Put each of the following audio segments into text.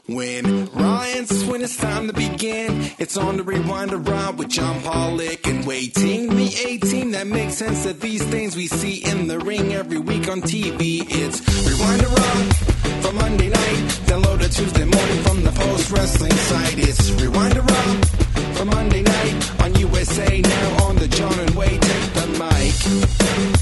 When when it's time to begin, it's on the Rewind to Raw with John Pollock and Waiting. The A-Team that makes sense of these things we see in the ring every week on TV. It's Rewind to Raw for Monday night. Download it Tuesday morning from the Post Wrestling site. It's Rewind to Raw for Monday night on USA Now on the John and Wai Take the Mic.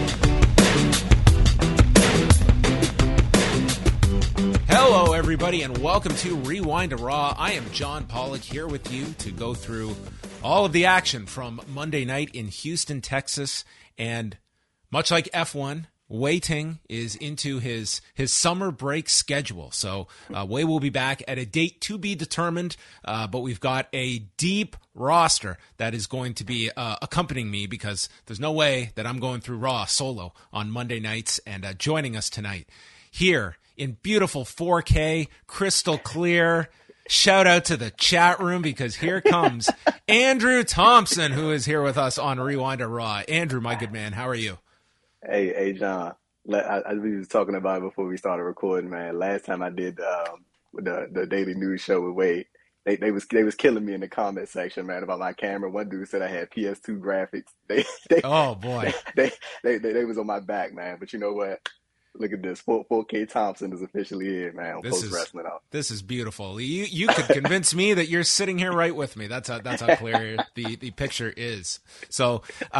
Hello, everybody, and welcome to Rewind to Raw. I am John Pollock here with you to go through all of the action from Monday night in Houston, Texas. And much like F1, Wai Ting is into his summer break schedule. So Wai will be back at a date to be determined, but we've got a deep roster that is going to be accompanying me because there's no way that I'm going through Raw solo on Monday nights. And joining us tonight here in beautiful 4K, crystal clear. Shout out to the chat room because here comes Andrew Thompson, who is here with us on Rewind to Raw. Andrew, my good man, how are you? Hey, John. We was talking about it before we started recording, man. Last time I did the daily news show with Wade, they was killing me in the comment section, man, about my camera. One dude said I had PS2 graphics. Oh boy, they was on my back, man. But you know what? Look at this. 4K Thompson is officially here, man, on Post Wrestling Out. This is beautiful. You could convince me that you're sitting here right with me. That's how clear the picture is. So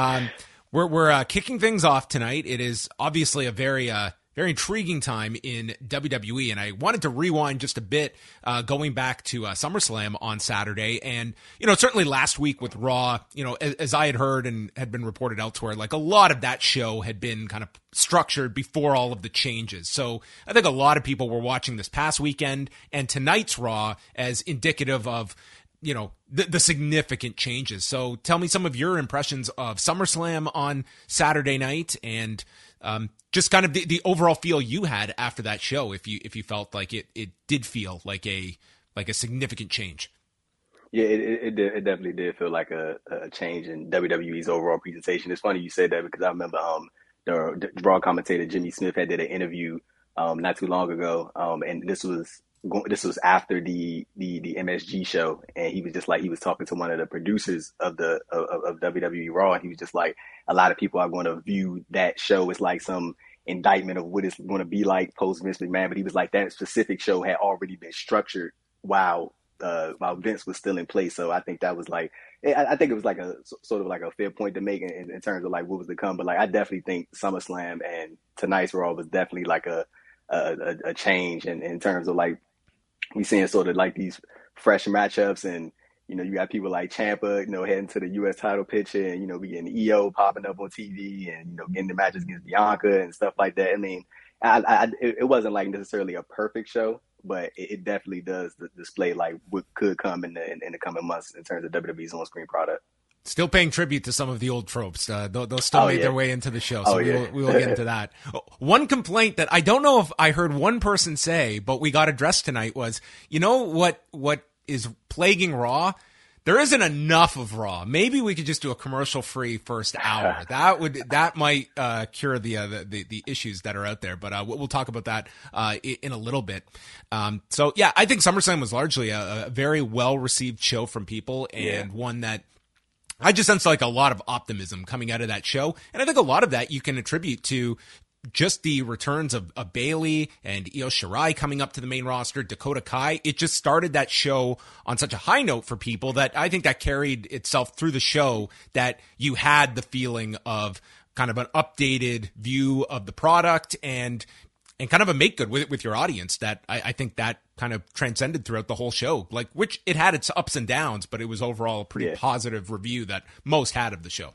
we're kicking things off tonight. It is obviously a very intriguing time in WWE, and I wanted to rewind just a bit, going back to SummerSlam on Saturday, and certainly last week with Raw, as I had heard and had been reported elsewhere, like a lot of that show had been kind of structured before all of the changes. So I think a lot of people were watching this past weekend and tonight's Raw as indicative of the significant changes. So tell me some of your impressions of SummerSlam on Saturday night and just kind of the overall feel you had after that show, if you felt like it did feel like a significant change. Yeah, it definitely did feel like a change in WWE's overall presentation. It's funny you said that because I remember the Raw commentator Jimmy Smith had did an interview not too long ago, and this was after the MSG show, and he was just like, he was talking to one of the producers of WWE Raw, and he was just like, a lot of people are going to view that show as like some indictment of what it's going to be like post Vince McMahon, but he was like, that specific show had already been structured while Vince was still in place. So I think that was like, I think it was like a sort of like a fair point to make in terms of like what was to come. But like, I definitely think SummerSlam and tonight's Raw was definitely like a change in terms of like, we seeing sort of like these fresh matchups, and you got people like Ciampa, heading to the U.S. title picture, and we getting EO popping up on TV, and getting the matches against Bianca and stuff like that. I mean, it wasn't like necessarily a perfect show, but it definitely does display like what could come in the coming months in terms of WWE's on-screen product. Still paying tribute to some of the old tropes. They'll still made their way into the show, so we will get into that. One complaint that I don't know if I heard one person say, but we got addressed tonight was, what is plaguing Raw? There isn't enough of Raw. Maybe we could just do a commercial-free first hour. That might cure the issues that are out there. But we'll talk about that in a little bit. So yeah, I think SummerSlam was largely a very well-received show from people, and one that I just sense like a lot of optimism coming out of that show. And I think a lot of that you can attribute to just the returns of Bayley and Io Shirai coming up to the main roster, Dakota Kai. It just started that show on such a high note for people that I think that carried itself through the show, that you had the feeling of kind of an updated view of the product and kind of a make good with your audience that I think that kind of transcended throughout the whole show, like, which it had its ups and downs, but it was overall a pretty positive review that most had of the show.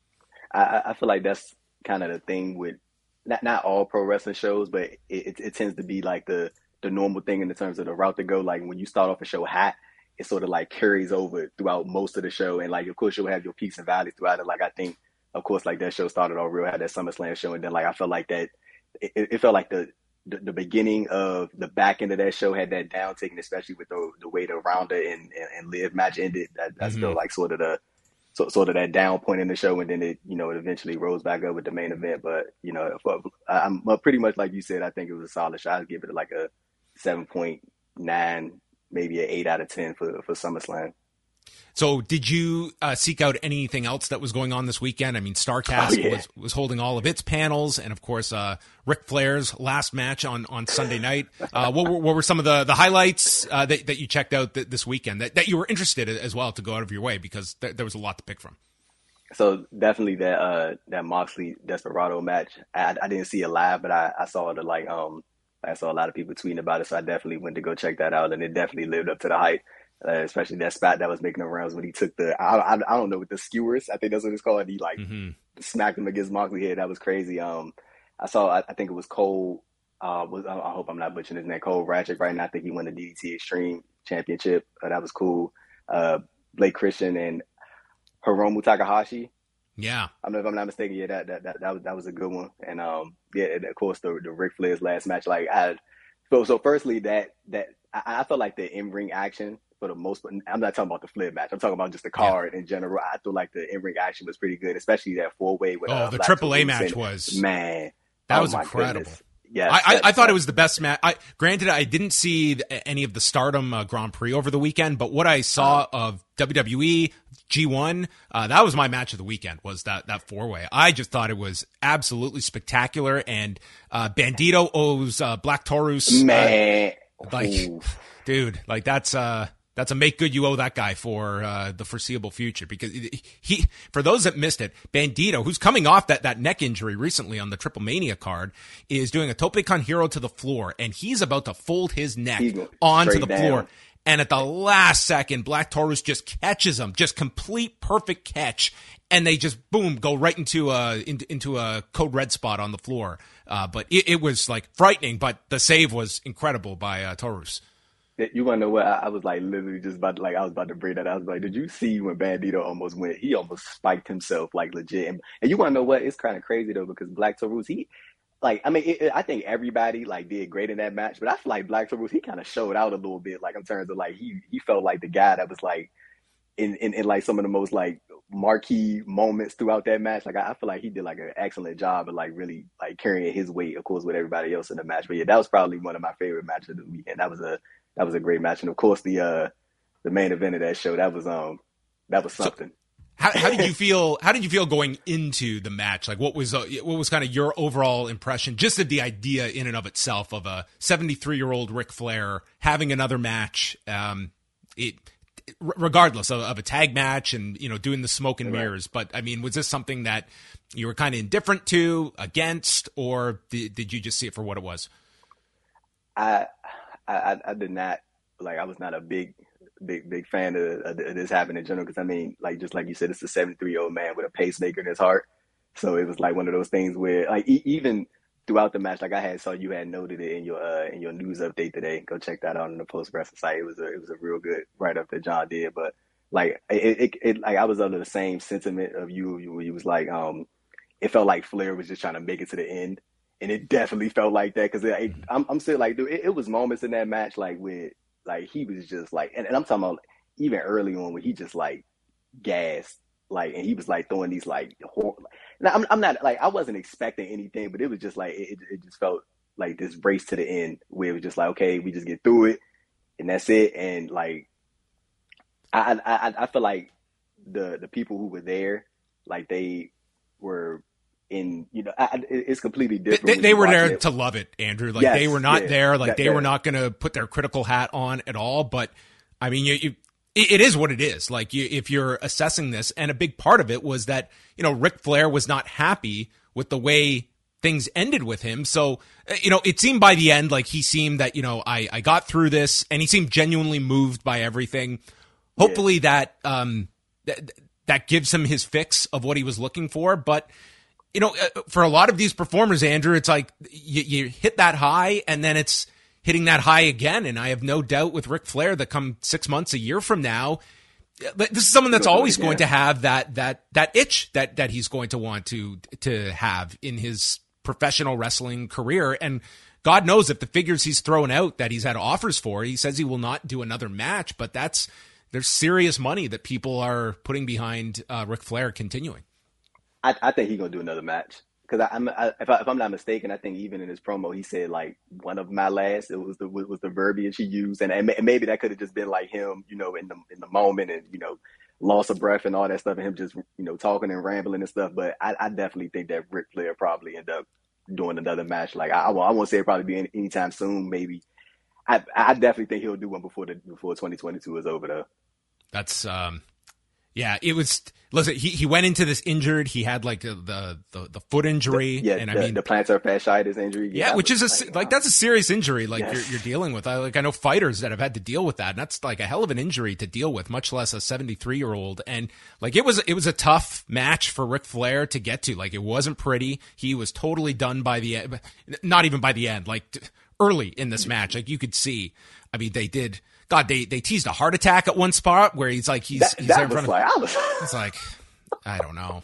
I feel like that's kind of the thing with not all pro wrestling shows, but it tends to be like the normal thing in the terms of the route to go. Like when you start off a show hot, it sort of like carries over throughout most of the show. And like, of course, you'll have your peaks and valleys throughout it. Like, I think, of course, like that show started all real, had that SummerSlam show. And then like, I felt like that it felt like the beginning of the back end of that show had that downtick, and especially with the way the Ronda and Liv match ended, that's still like sort of that down point in the show, and then it eventually rose back up with the main event. But I'm pretty much like you said, I think it was a solid show. I'd give it like a 7.8 9, maybe an 8 out of 10 for SummerSlam. So did you seek out anything else that was going on this weekend? I mean, StarCast was holding all of its panels, and of course, Ric Flair's last match on Sunday night. What were some of the highlights that you checked out this weekend that you were interested in as well to go out of your way, because there was a lot to pick from? So definitely that Moxley Desperado match. I didn't see it live, but I saw it I saw a lot of people tweeting about it, so I definitely went to go check that out, and it definitely lived up to the hype. Especially that spot that was making the rounds when he took I don't know, with the skewers, I think that's what it's called. He smacked him against Moxley's head. That was crazy. I think it was Cole. I hope I'm not butchering his name. Cole Ratchet right now. I think he won the DDT Extreme Championship. That was cool. Blake Christian and Hiromu Takahashi. Yeah, I don't know if I'm not mistaken. Yeah, that was a good one. And and of course the Ric Flair's last match. So firstly that I felt like the in-ring action, for the most part, I'm not talking about the Flair match. I'm talking about just the card in general. I feel like the in-ring action was pretty good, especially that 4-way with the AAA match was, man, that was incredible. Goodness. Yeah, I thought it was the best match. Granted, I didn't see any of the Stardom Grand Prix over the weekend, but what I saw of WWE G1, that was my match of the weekend, was that 4-way. I just thought it was absolutely spectacular, and Bandito owes Black Taurus, man, dude, that's a make good you owe that guy for the foreseeable future, because he, for those that missed it, Bandito, who's coming off that neck injury recently on the Triple Mania card, is doing a Tope Con Hero to the floor, and he's about to fold his neck onto the floor. And at the last second, Black Taurus just catches him, just complete perfect catch, and they just boom go right into a Code Red spot on the floor. But it was like frightening, but the save was incredible by Taurus. You want to know what? I was like literally just about to, I was about to bring that out. I was like, did you see when Bandito almost went? He almost spiked himself, like, legit. And you want to know what? It's kind of crazy though, because Black Taurus, I think everybody did great in that match, but I feel like Black Taurus, he kind of showed out a little bit, in terms of he felt like the guy that was in some of the most marquee moments throughout that match. I feel like he did an excellent job of really carrying his weight, of course, with everybody else in the match. But yeah, that was probably one of my favorite matches of the weekend. That was a great match, and of course the main event of that show, that was something. How did you feel? How did you feel going into the match? What was kind of your overall impression, just of the idea in and of itself of a 73-year-old Ric Flair having another match? Regardless of a tag match and doing the smoke and mirrors, but I mean, was this something that you were kind of indifferent to, against, or did you just see it for what it was? I did not I was not a big fan of this happening in general, because I mean, just like you said, it's a 73-year-old man with a pacemaker in his heart. So it was one of those things where even throughout the match, I saw you had noted it in your news update today. Go check that out on the Post Wrestling site. It was a real good write up that John did. But I was under the same sentiment of you where you was it felt like Flair was just trying to make it to the end. And it definitely felt like that, because I'm still dude, it was moments in that match where he was just and I'm talking about even early on when he just gassed, and he was throwing these now, I'm not I wasn't expecting anything, but it was just it just felt like this race to the end where it was just okay, we just get through it and that's it. And I feel like the people who were there, they were in, it's completely different. They were there to love it, Andrew. Yes, they were not there. They were not going to put their critical hat on at all. But I mean, it is what it is. If you're assessing this, and a big part of it was that, Ric Flair was not happy with the way things ended with him. So, it seemed by the end, he seemed that, I got through this, and he seemed genuinely moved by everything. Hopefully that gives him his fix of what he was looking for. But, for a lot of these performers, Andrew, it's you hit that high, and then it's hitting that high again. And I have no doubt with Ric Flair that come 6 months, a year from now, this is someone that's always going to have that itch that he's going to want to have in his professional wrestling career. And God knows if the figures he's thrown out that he's had offers for, he says he will not do another match, but there's serious money that people are putting behind Ric Flair continuing. I think he's gonna do another match. because if I'm not mistaken, I think even in his promo he said like one of my last. It was the verbiage he used, and maybe that could have just been like him, in the moment, and loss of breath and all that stuff, and him just talking and rambling and stuff. But I definitely think that Ric Flair probably end up doing another match. Like I won't say it probably be anytime soon. Maybe I definitely think he'll do one before 2022 is over though. That's yeah, it was. Listen, he went into this injured. He had like the foot injury, and the plantar fasciitis injury. Yeah, which is that's a serious injury. Like you're dealing with. I know fighters that have had to deal with that, and that's like a hell of an injury to deal with, much less a 73-year-old. And like it was a tough match for Ric Flair to get to. Like it wasn't pretty. He was totally done by the end. Not even by the end. Like early in this match, like you could see. I mean, they did. God, they teased a heart attack at one spot where he's there in front of. It's like, I don't know.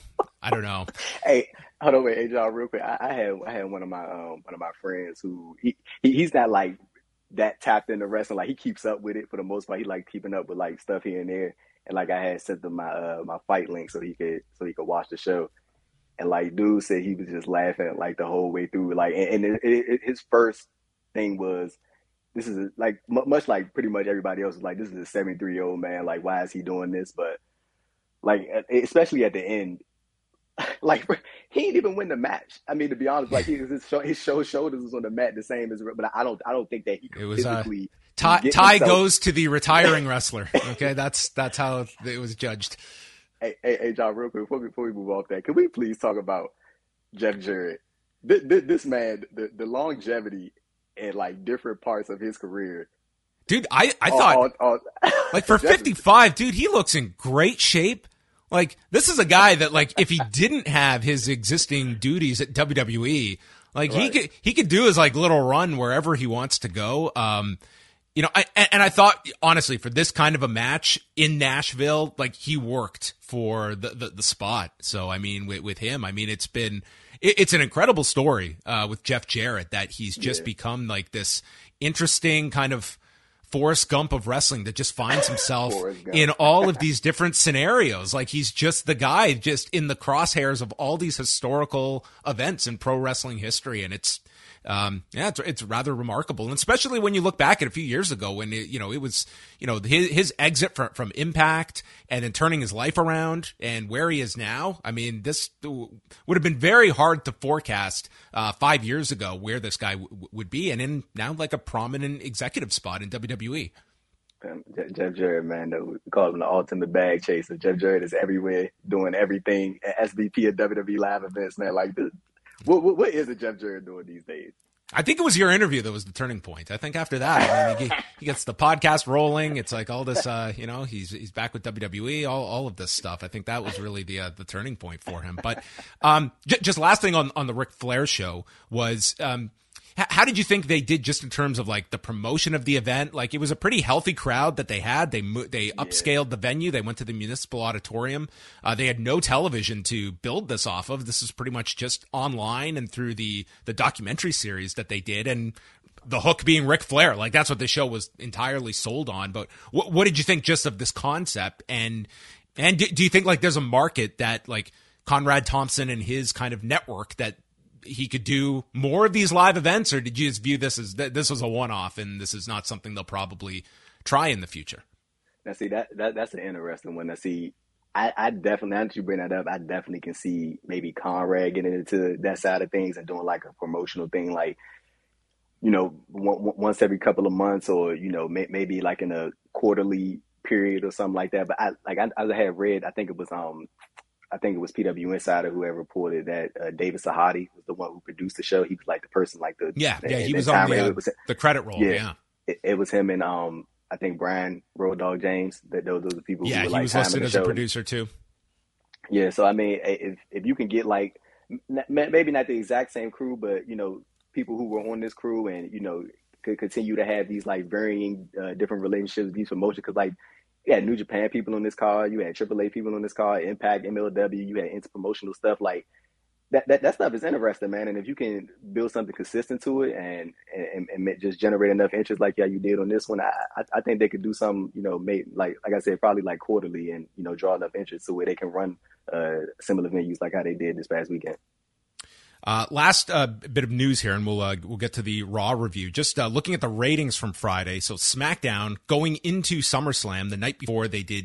Hey, hold on, wait, hey, John, real quick. I had one of my friends who he's not like that tapped into wrestling. Like he keeps up with it for the most part. He like keeping up with like stuff here and there. And like I had sent him my fight link so he could watch the show. And like dude said he was just laughing like the whole way through. Like and his first thing was. This is like much like pretty much everybody else is like, this is a 73-year-old man. Like, why is he doing this? But like, especially at the end, like he didn't even win the match. I mean, to be honest, like his shoulders was on the mat the same as, but I don't think that he could physically. Ty goes to the retiring wrestler. Okay, that's how it was judged. Hey, John, real quick before we move off that, can we please talk about Jeff Jarrett? This man, the longevity. In like different parts of his career, dude. I thought like for 55, dude, he looks in great shape. Like this is a guy that like if he didn't have his existing duties at WWE, like right. he could do his like little run wherever he wants to go. I thought honestly for this kind of a match in Nashville, like he worked for the spot. So I mean, with him, I mean it's an incredible story with Jeff Jarrett that he's just become like this interesting kind of Forrest Gump of wrestling that just finds himself in all of these different scenarios. Like he's just the guy just in the crosshairs of all these historical events in pro wrestling history. And it's rather remarkable. And especially when you look back at a few years ago when it was his exit from Impact and then turning his life around and where he is now. I mean, this would have been very hard to forecast 5 years ago where this guy would be, and in now like a prominent executive spot in WWE. Jeff Jarrett, man, we call him the ultimate bag chaser. Jeff Jarrett is everywhere doing everything. SVP of WWE live events, man. Like what is it Jeff Jarrett doing these days? I think it was your interview that was the turning point. I think after that, I mean, he gets the podcast rolling. It's like all this, he's back with WWE, all of this stuff. I think that was really the turning point for him. But just last thing on the Ric Flair show was how did you think they did just in terms of like the promotion of the event? Like it was a pretty healthy crowd that they had. They upscaled the venue. They went to the Municipal Auditorium. They had no television to build this off of. This is pretty much just online and through the documentary series that they did. And the hook being Ric Flair. Like that's what the show was entirely sold on. But what did you think just of this concept? And do you think like there's a market that like Conrad Thompson and his kind of network that he could do more of these live events, or did you just view this as this was a one-off and this is not something they'll probably try in the future? Now, see that's an interesting one. Now, see, I definitely, now that you bring that up, I definitely can see maybe Conrad getting into that side of things and doing like a promotional thing, like once every couple of months, or maybe like in a quarterly period or something like that. But I had read, I think it was PW Insider who had reported that David Sahadi was the one who produced the show. He was like the person, like he was on the credit roll. Yeah. It was him and I think Brian Road Dogg James. That those are the people. Yeah, who were, he like, was listed as a producer too. Yeah, so I mean, if you can get like maybe not the exact same crew, but people who were on this crew and could continue to have these like varying different relationships, these promotions, because like. You had New Japan people on this card. You had AAA people on this card. Impact, MLW. You had interpromotional stuff. Like that stuff is interesting, man. And if you can build something consistent to it and just generate enough interest, like you did on this one, I think they could do some, like I said, probably like quarterly, and draw enough interest to where they can run similar venues like how they did this past weekend. Last bit of news here, and we'll get to the Raw review. Just looking at the ratings from Friday. So SmackDown going into SummerSlam the night before, they did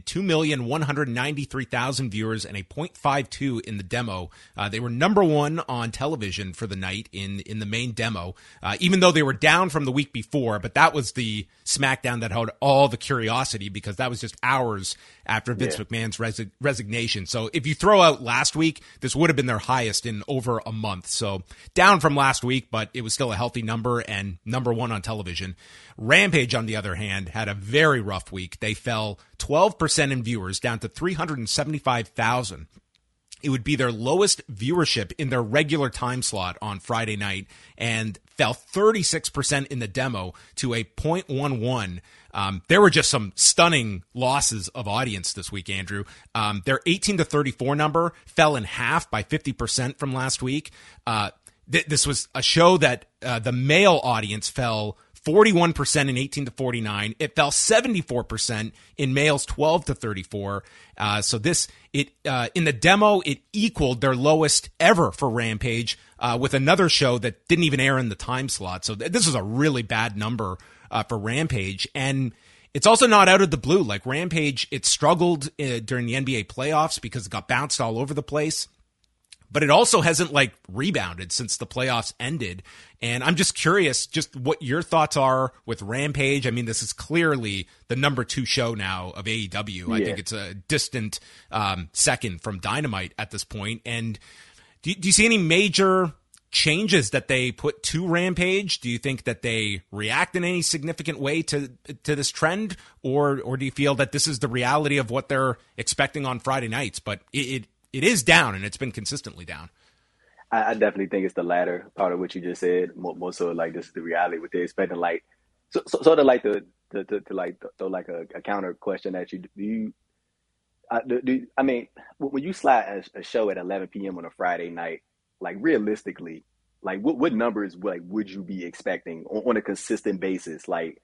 2,193,000 viewers and a .52 in the demo. They were number one on television for the night in the main demo, even though they were down from the week before. But that was the SmackDown that had all the curiosity because that was just hours after Vince McMahon's resignation. So if you throw out last week, this would have been their highest in over a month. So down from last week, but it was still a healthy number and number one on television. Rampage, on the other hand, had a very rough week. They fell 12% in viewers, down to 375,000. It would be their lowest viewership in their regular time slot on Friday night and fell 36% in the demo to a .11. There were just some stunning losses of audience this week, Andrew. Their 18 to 34 number fell in half by 50% from last week. This was a show that the male audience fell 41% in 18 to 49. It fell 74% in males 12 to 34. So in the demo, it equaled their lowest ever for Rampage with another show that didn't even air in the time slot. So this is a really bad number for Rampage. And it's also not out of the blue. Like Rampage, it struggled during the NBA playoffs because it got bounced all over the place. But it also hasn't rebounded since the playoffs ended. And I'm just curious just what your thoughts are with Rampage. I mean, this is clearly the number 2 show now of AEW. Yeah. I think it's a distant second from Dynamite at this point. And do you see any major changes that they put to Rampage? Do you think that they react in any significant way to this trend? Or do you feel that this is the reality of what they're expecting on Friday nights? But it is down, and it's been consistently down. I definitely think it's the latter part of what you just said. More so, this is the reality. What they're expecting, sort of throw a counter question at you. I mean, when you slide a show at 11 p.m. on a Friday night, realistically, what numbers would you be expecting on a consistent basis?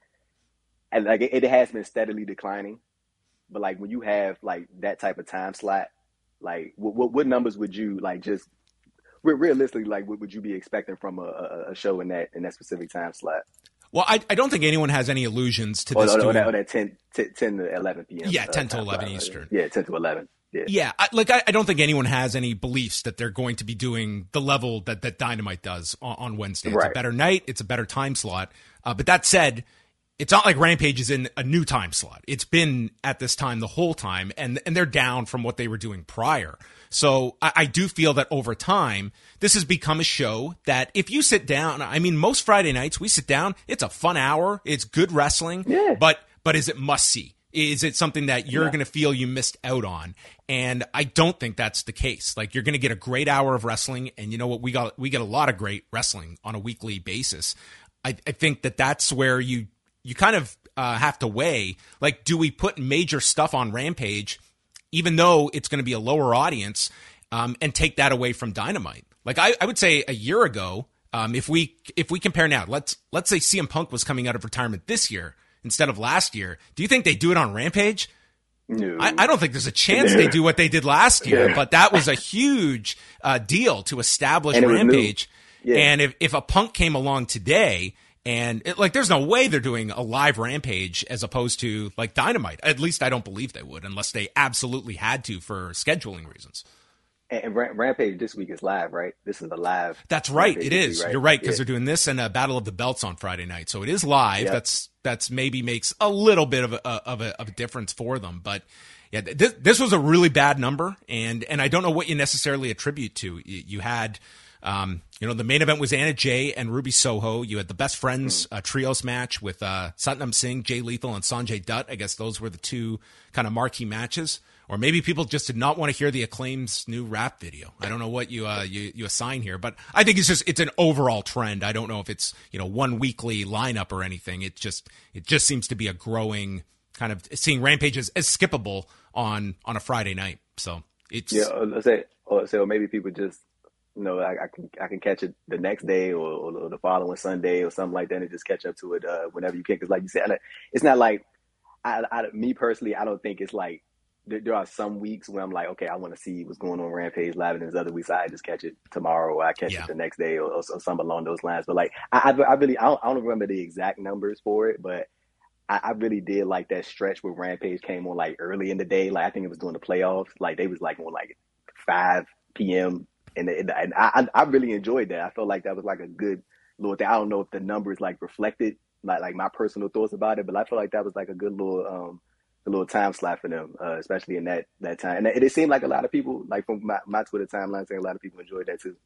It has been steadily declining, but when you have that type of time slot. What numbers would you just realistically what would you be expecting from a show in that specific time slot? Well, I don't think anyone has any illusions to this. Or that 10 to 11 p.m. Yeah, 10 to 11 Eastern. Yeah, 10 to 11. Yeah, I don't think anyone has any beliefs that they're going to be doing the level that Dynamite does on Wednesday. It's a better night. It's a better time slot. But that said, it's not like Rampage is in a new time slot. It's been at this time the whole time, and they're down from what they were doing prior. So I do feel that over time, this has become a show that if you sit down, I mean, most Friday nights we sit down, it's a fun hour, it's good wrestling, but is it must-see? Is it something that you're going to feel you missed out on? And I don't think that's the case. You're going to get a great hour of wrestling, and you know what? We get a lot of great wrestling on a weekly basis. I think that's where you kind of have to weigh, do we put major stuff on Rampage, even though it's going to be a lower audience, and take that away from Dynamite? I would say a year ago, if we compare now, let's say CM Punk was coming out of retirement this year instead of last year. Do you think they do it on Rampage? No. I don't think there's a chance they do what they did last year, but that was a huge deal to establish Rampage. Yeah. And if a Punk came along today, and there's no way they're doing a live Rampage as opposed to Dynamite. At least I don't believe they would, unless they absolutely had to for scheduling reasons. And Rampage this week is live, right? This is a live. That's right. It is. Week, right? You're right, because they're doing this and a Battle of the Belts on Friday night, so it is live. Yep. That's maybe makes a little bit of a difference for them, but. Yeah, this was a really bad number, and I don't know what you necessarily attribute to. You had. The main event was Anna Jay and Ruby Soho. You had the Best Friends trios match with Satnam Singh, Jay Lethal, and Sanjay Dutt. I guess those were the two kind of marquee matches. Or maybe people just did not want to hear the Acclaim's new rap video. I don't know what you assign here, but I think it's an overall trend. I don't know if it's one weekly lineup or anything. It just seems to be a growing kind of seeing Rampage as skippable on a Friday night. So it's let's say or maybe people just. I can catch it the next day or the following Sunday or something like that, and just catch up to it whenever you can. Because, like you said, it's not me personally. I don't think it's there are some weeks where I'm like, okay, I want to see what's going on Rampage Live, and there's other weeks I just catch it tomorrow, or I catch it the next day, or something along those lines. But like, I really I don't remember the exact numbers for it, but I really did like that stretch where Rampage came on like early in the day. Like I think it was during the playoffs. Like they was like on like 5 p.m. and I really enjoyed that. I felt like that was like a good little thing. I don't know if the numbers like reflected like my personal thoughts about it, but I feel like that was like a good little time slot for them, especially in that time. And it seemed like a lot of people, like from my Twitter timeline, saying a lot of people enjoyed that too.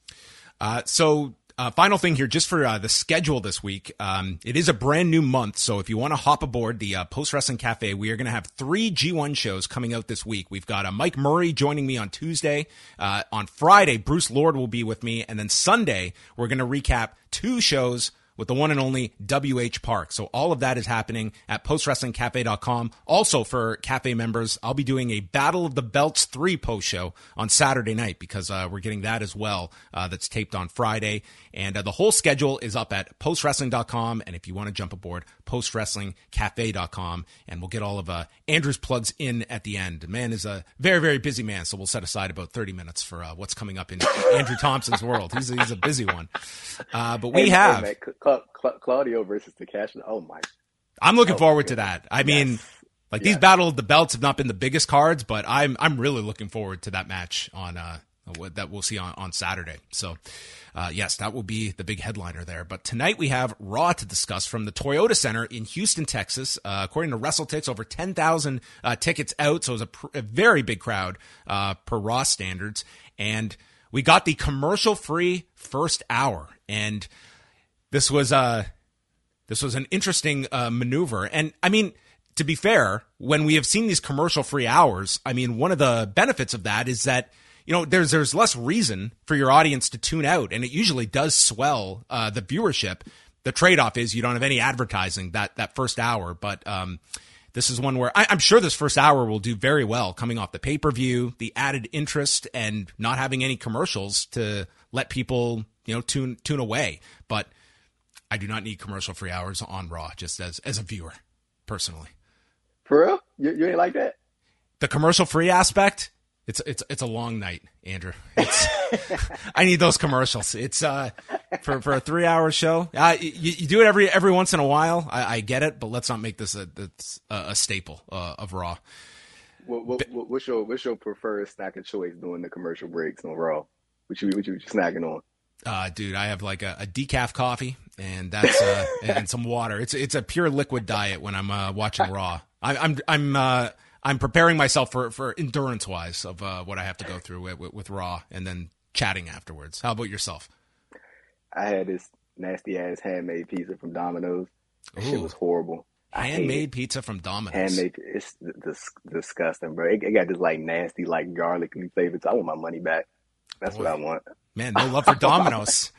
So final thing here, just for the schedule this week. It is a brand new month, so if you want to hop aboard the Post Wrestling Cafe, we are going to have 3 G1 shows coming out this week. We've got Mike Murray joining me on Tuesday. On Friday, Bruce Lord will be with me, and then Sunday, we're going to recap 2 shows with the one and only WH Park. So all of that is happening at postwrestlingcafe.com. Also for Cafe members, I'll be doing a Battle of the Belts 3 post show on Saturday night because we're getting that as well. That's taped on Friday. And the whole schedule is up at postwrestling.com. And if you want to jump aboard, postwrestlingcafe.com. And we'll get all of Andrew's plugs in at the end. The man is a very, very busy man. So we'll set aside about 30 minutes for what's coming up in Andrew Thompson's world. He's a busy one. But we have... Hey, Claudio versus Takashi. Oh my! I'm looking forward to that. I mean, these Battle of the Belts have not been the biggest cards, but I'm really looking forward to that match on that we'll see on Saturday. So, yes, that will be the big headliner there. But tonight we have Raw to discuss from the Toyota Center in Houston, Texas. According to WrestleTix, over 10,000 tickets out, so it was a very big crowd per Raw standards. And we got the commercial-free first hour, and This was an interesting maneuver. And I mean, to be fair, when we have seen these commercial-free hours, I mean, one of the benefits of that is that, you know, there's less reason for your audience to tune out, and it usually does swell the viewership. The trade-off is you don't have any advertising that first hour, but this is one where I'm sure this first hour will do very well coming off the pay-per-view, the added interest, and not having any commercials to let people, you know, tune away. But I do not need commercial-free hours on Raw, just as a viewer, personally. For real? You ain't like that? The commercial-free aspect, it's a long night, Andrew. I need those commercials. It's for a 3-hour show. You do it every once in a while. I get it, but let's not make this a staple of Raw. What's your preferred snack of choice during the commercial breaks on Raw? What you snacking on? Dude, I have like a decaf coffee and that's and some water. It's a pure liquid diet when I'm watching Raw. I'm preparing myself for endurance wise of what I have to go through with Raw and then chatting afterwards. How about yourself? I had this nasty ass handmade pizza from Domino's. That shit was horrible. Handmade pizza from Domino's. It's disgusting, bro. It got this like nasty, like garlicky flavor. So I want my money back. That's what I want. Man, no love for Domino's.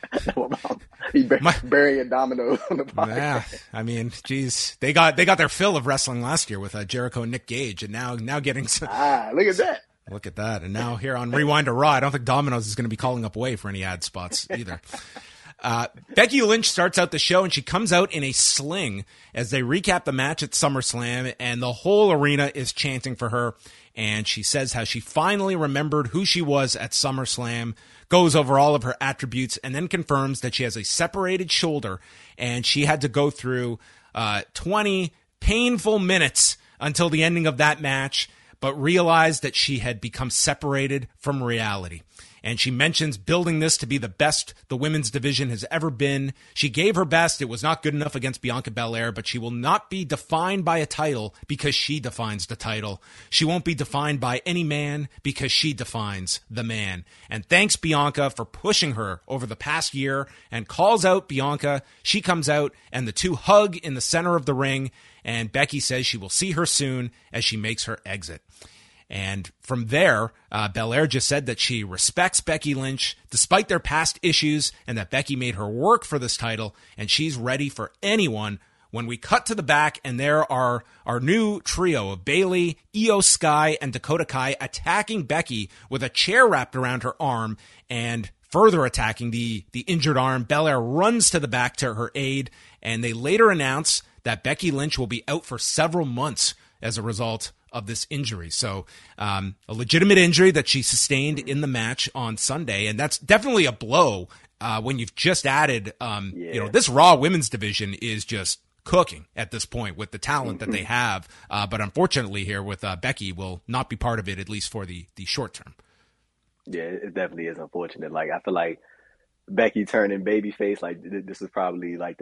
Burying Domino's on the podcast. Yeah, I mean, geez, they got their fill of wrestling last year with Jericho and Nick Gage, and now getting some. Look at that. Look at that, and now here on Rewind to Raw, I don't think Domino's is going to be calling up Way for any ad spots either. Becky Lynch starts out the show, and she comes out in a sling as they recap the match at SummerSlam, and the whole arena is chanting for her. And she says how she finally remembered who she was at SummerSlam, goes over all of her attributes, and then confirms that she has a separated shoulder, and she had to go through 20 painful minutes until the ending of that match, but realized that she had become separated from reality. And she mentions building this to be the best the women's division has ever been. She gave her best. It was not good enough against Bianca Belair, but she will not be defined by a title because she defines the title. She won't be defined by any man because she defines the man. And thanks, Bianca, for pushing her over the past year, and calls out Bianca. She comes out, and the two hug in the center of the ring, and Becky says she will see her soon as she makes her exit. And from there, Belair just said that she respects Becky Lynch despite their past issues, and that Becky made her work for this title, and she's ready for anyone. When we cut to the back, and there are our new trio of Bayley, Io Sky, and Dakota Kai attacking Becky with a chair wrapped around her arm, and further attacking the injured arm. Belair runs to the back to her aid, and they later announce that Becky Lynch will be out for several months as a result of this injury. So a legitimate injury that she sustained in the match on Sunday, and that's definitely a blow when you've just added, this Raw women's division is just cooking at this point with the talent that they have. But unfortunately here with Becky will not be part of it, at least for the short term. Yeah, it definitely is unfortunate. Like, I feel like Becky turning babyface, like this is probably like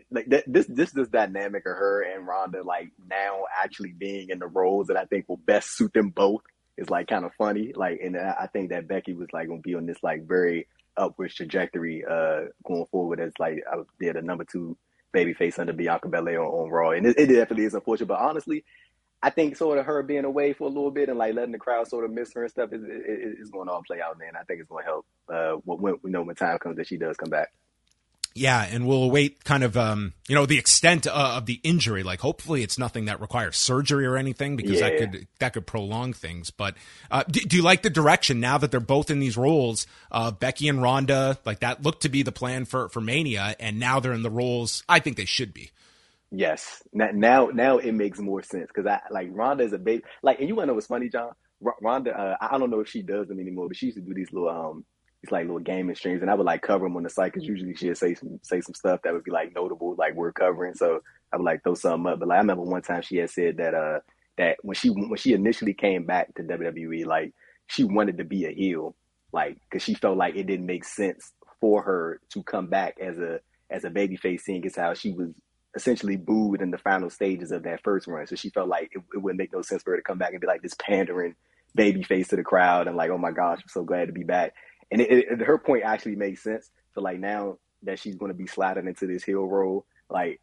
this dynamic of her and Ronda, like now actually being in the roles that I think will best suit them both is like kind of funny. Like, and I think that Becky was like going to be on this like very upwards trajectory going forward as like the number 2 babyface under Bianca Belair on Raw, and it definitely is unfortunate. But honestly, I think sort of her being away for a little bit and like letting the crowd sort of miss her and stuff is going to all play out, man. I think it's going to help when time comes that she does come back. Yeah, and we'll await kind of the extent of the injury. Like, hopefully it's nothing that requires surgery or anything, because that could prolong things. But do you like the direction now that they're both in these roles? Becky and Ronda, like that looked to be the plan for Mania, and now they're in the roles I think they should be. Yes, now it makes more sense, because I like Ronda is a baby. Like, and you want to know what's funny, John? Ronda, I don't know if she does them anymore, but she used to do these little it's like little gaming streams, and I would like cover them on the site, because usually she'd say some stuff that would be like notable, like we're covering. So I would like throw something up. But like, I remember one time she had said that that when she initially came back to WWE, like she wanted to be a heel, like because she felt like it didn't make sense for her to come back as a babyface, seeing as how she was essentially booed in the final stages of that first run. So she felt like it wouldn't make no sense for her to come back and be like this pandering babyface to the crowd and like, oh my gosh, I'm so glad to be back. And her point actually makes sense. So like now that she's going to be sliding into this heel role, like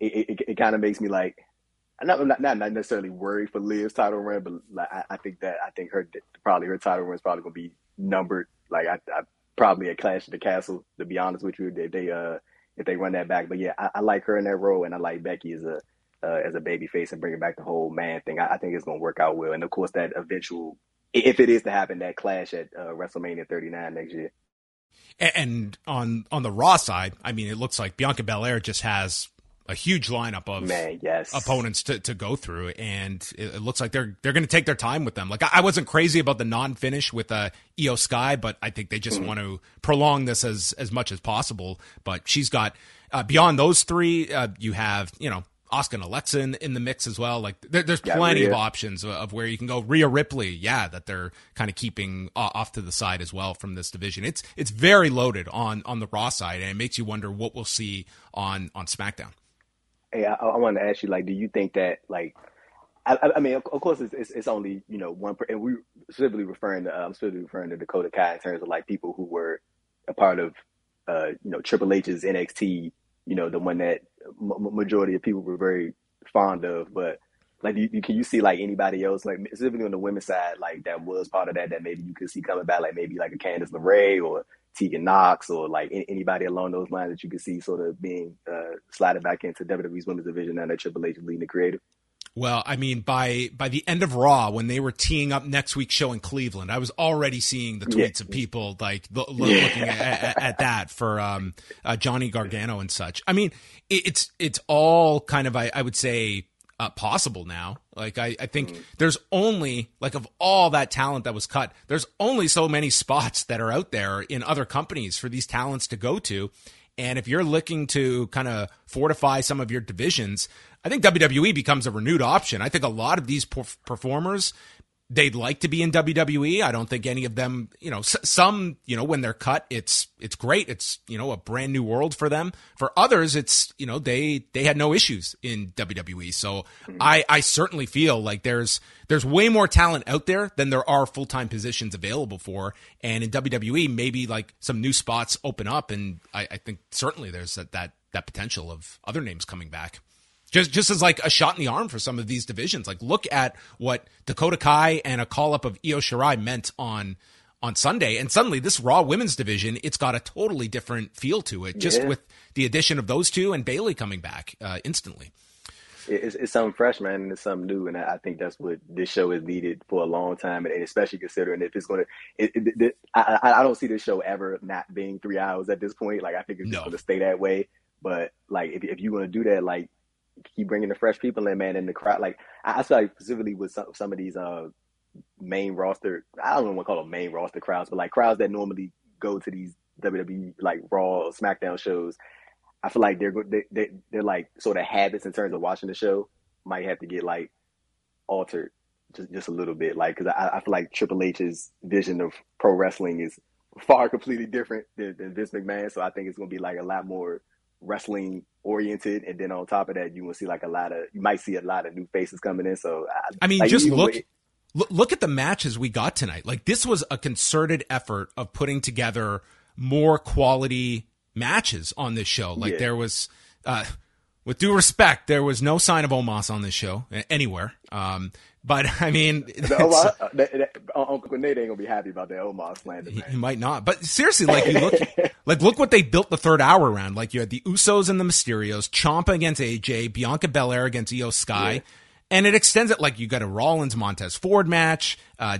it kind of makes me like, not necessarily worried for Liv's title run, but like I think her title run is probably going to be numbered. Like I probably at Clash of the Castle, to be honest with you, if they run that back. But yeah, I like her in that role, and I like Becky as a baby face and bringing back the whole man thing. I think it's going to work out well. And of course, that eventual, if it is to happen, that clash at WrestleMania 39 next year. And on the Raw side, I mean, it looks like Bianca Belair just has a huge lineup of opponents to go through, and it looks like they're going to take their time with them. Like, I wasn't crazy about the non-finish with Io Sky, but I think they just want to prolong this as much as possible. But she's got beyond those three, you have Asuka and Alexa in the mix as well. Like there's plenty of options of where you can go. Rhea Ripley, that they're kind of keeping off to the side as well from this division. It's very loaded on the Raw side, and it makes you wonder what we'll see on SmackDown. Hey, I wanted to ask you, like, do you think that, like, I mean, of course, it's only one, and we specifically referring to Dakota Kai in terms of like people who were a part of Triple H's NXT, the one that majority of people were very fond of, but like, can you see like anybody else, like specifically on the women's side, like that was part of that maybe you could see coming back, like maybe like a Candice LeRae or Tegan Knox or like anybody along those lines that you could see sort of being slided back into WWE's women's division now that Triple H is leading the creative? Well, I mean, by the end of Raw, when they were teeing up next week's show in Cleveland, I was already seeing the tweets of people like looking at that for Johnny Gargano and such. I mean, it's all kind of I would say possible now. Like I think there's only, like, of all that talent that was cut, there's only so many spots that are out there in other companies for these talents to go to. And if you're looking to kind of fortify some of your divisions, I think WWE becomes a renewed option. I think a lot of these performers, they'd like to be in WWE. I don't think any of them, some, when they're cut, it's great. It's, a brand new world for them. For others, it's, they had no issues in WWE. So I certainly feel like there's way more talent out there than there are full-time positions available for. And in WWE, maybe like some new spots open up. And I think certainly there's that potential of other names coming back. Just as like a shot in the arm for some of these divisions. Like, look at what Dakota Kai and a call-up of Io Shirai meant on Sunday. And suddenly this Raw women's division, it's got a totally different feel to it, just with the addition of those two and Bayley coming back instantly. It's something fresh, man, and it's something new. And I think that's what this show has needed for a long time. And especially considering if it's going to, I don't see this show ever not being 3 hours at this point. Like, I think it's just going to stay that way. But like, if you're going to do that, like, keep bringing the fresh people in, man. And the crowd, like I feel like specifically with some of these main roster, I don't want to call them main roster crowds, but like crowds that normally go to these WWE like Raw, SmackDown shows. I feel like they're like sort of habits in terms of watching the show might have to get like altered just a little bit, like because I feel like Triple H's vision of pro wrestling is far completely different than Vince McMahon. So I think it's gonna be like a lot more wrestling oriented, and then on top of that, you will see like you might see a lot of new faces coming in. So I mean, like, just look at the matches we got tonight. Like this was a concerted effort of putting together more quality matches on this show. Like there was, with due respect, there was no sign of Omos on this show anywhere. But I mean, Uncle Nate ain't gonna be happy about that Omos slander. He might not. But seriously, like you look what they built the third hour around. Like you had the Usos and the Mysterios, Ciampa against AJ, Bianca Belair against Io Sky. Yeah. And it extends it, like you got a Rollins-Montez Ford match,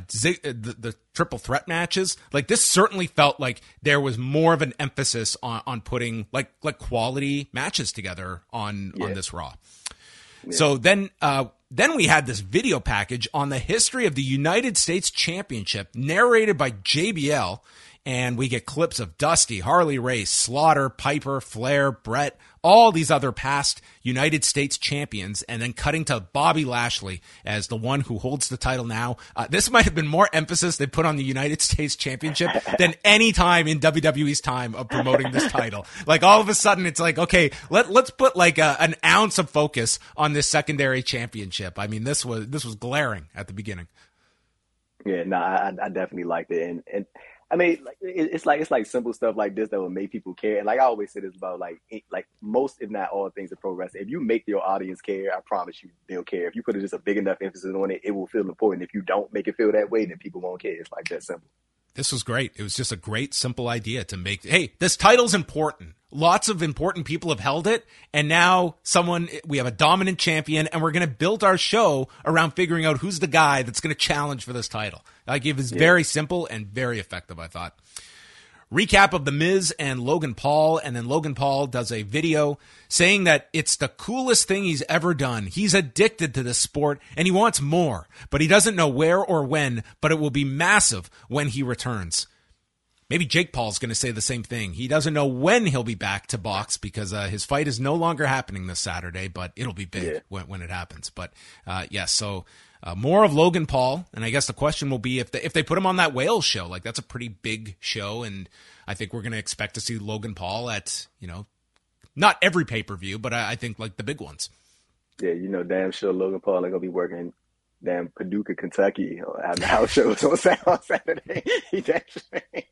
the triple threat matches. Like this certainly felt like there was more of an emphasis on putting like quality matches together on this Raw. Yeah. So then we had this video package on the history of the United States Championship narrated by JBL. And we get clips of Dusty, Harley Race, Slaughter, Piper, Flair, Brett, all these other past United States champions, and then cutting to Bobby Lashley as the one who holds the title now. This might have been more emphasis they put on the United States Championship than any time in WWE's time of promoting this title. Like all of a sudden it's like, okay, let's put like an ounce of focus on this secondary championship. I mean, this was glaring at the beginning. Yeah, no, I definitely liked it. And I mean, like, it's like simple stuff like this that will make people care. And like I always say this about like most, if not all things in pro wrestling. If you make your audience care, I promise you they'll care. If you put just a big enough emphasis on it, it will feel important. If you don't make it feel that way, then people won't care. It's like that simple. This was great. It was just a great, simple idea to make. Hey, this title's important. Lots of important people have held it. And now we have a dominant champion, and we're going to build our show around figuring out who's the guy that's going to challenge for this title. Like it was very simple and very effective, I thought. Recap of The Miz and Logan Paul, and then Logan Paul does a video saying that it's the coolest thing he's ever done. He's addicted to this sport, and he wants more, but he doesn't know where or when, but it will be massive when he returns. Maybe Jake Paul's going to say the same thing. He doesn't know when he'll be back to box because his fight is no longer happening this Saturday, but it'll be big when it happens. But so more of Logan Paul, and I guess the question will be if they put him on that Wales show, like that's a pretty big show, and I think we're going to expect to see Logan Paul at, not every pay-per-view, but I think like the big ones. Yeah, damn sure Logan Paul ain't going to be working damn Paducah, Kentucky, having house shows on Saturday. He definitely ain't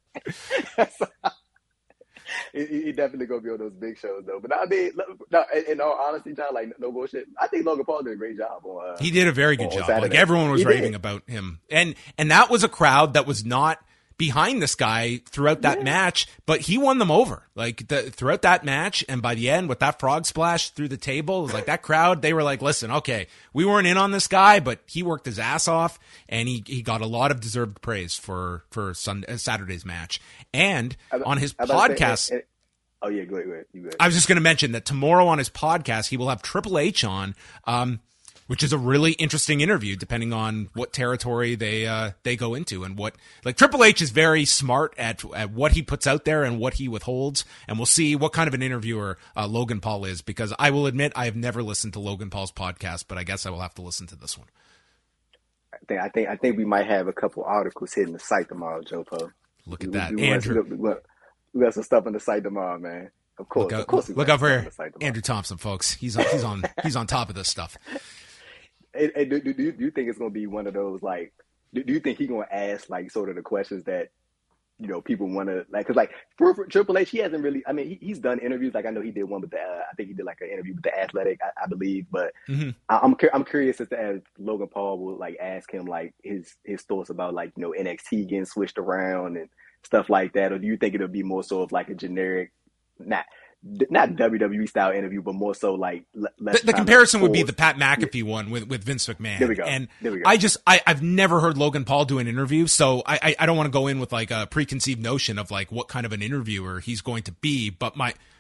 he definitely gonna be on those big shows though. But I mean, in all honesty, John, like no bullshit, I think Logan Paul did a great job on. He did a very good job. Saturday. Like everyone was raving about him, and that was a crowd that was not behind this guy throughout that match, but he won them over throughout that match. And by the end, with that frog splash through the table, it was like that crowd, they were like, listen, okay, we weren't in on this guy, but he worked his ass off, and he got a lot of deserved praise for Saturday's match. And on his podcast, go ahead. I was just going to mention that tomorrow on his podcast, he will have Triple H on, which is a really interesting interview, depending on what territory they go into, and what, like, Triple H is very smart at what he puts out there and what he withholds, and we'll see what kind of an interviewer Logan Paul is, because I will admit I have never listened to Logan Paul's podcast, but I guess I will have to listen to this one. I think we might have a couple articles hitting the site tomorrow, Joe Poe. Look at that, Andrew. We got some stuff on the site tomorrow, man. Of course, look out for Andrew Thompson, folks. He's on top of this stuff. Hey, do you think it's gonna be one of those, like, do you think he's gonna ask like sort of the questions that people want to, like, because like for Triple H, he hasn't really, I mean, he's done interviews, like I know he did one with I think he did like an interview with The Athletic, I believe, but I'm curious as Logan Paul will like ask him like his thoughts about like NXT getting switched around and stuff like that, or do you think it'll be more so of like a generic, not WWE style interview, but more so like the comparison would be the Pat McAfee one with Vince McMahon. There we go. And there we go. I've never heard Logan Paul do an interview, so I don't want to go in with like a preconceived notion of like what kind of an interviewer he's going to be. But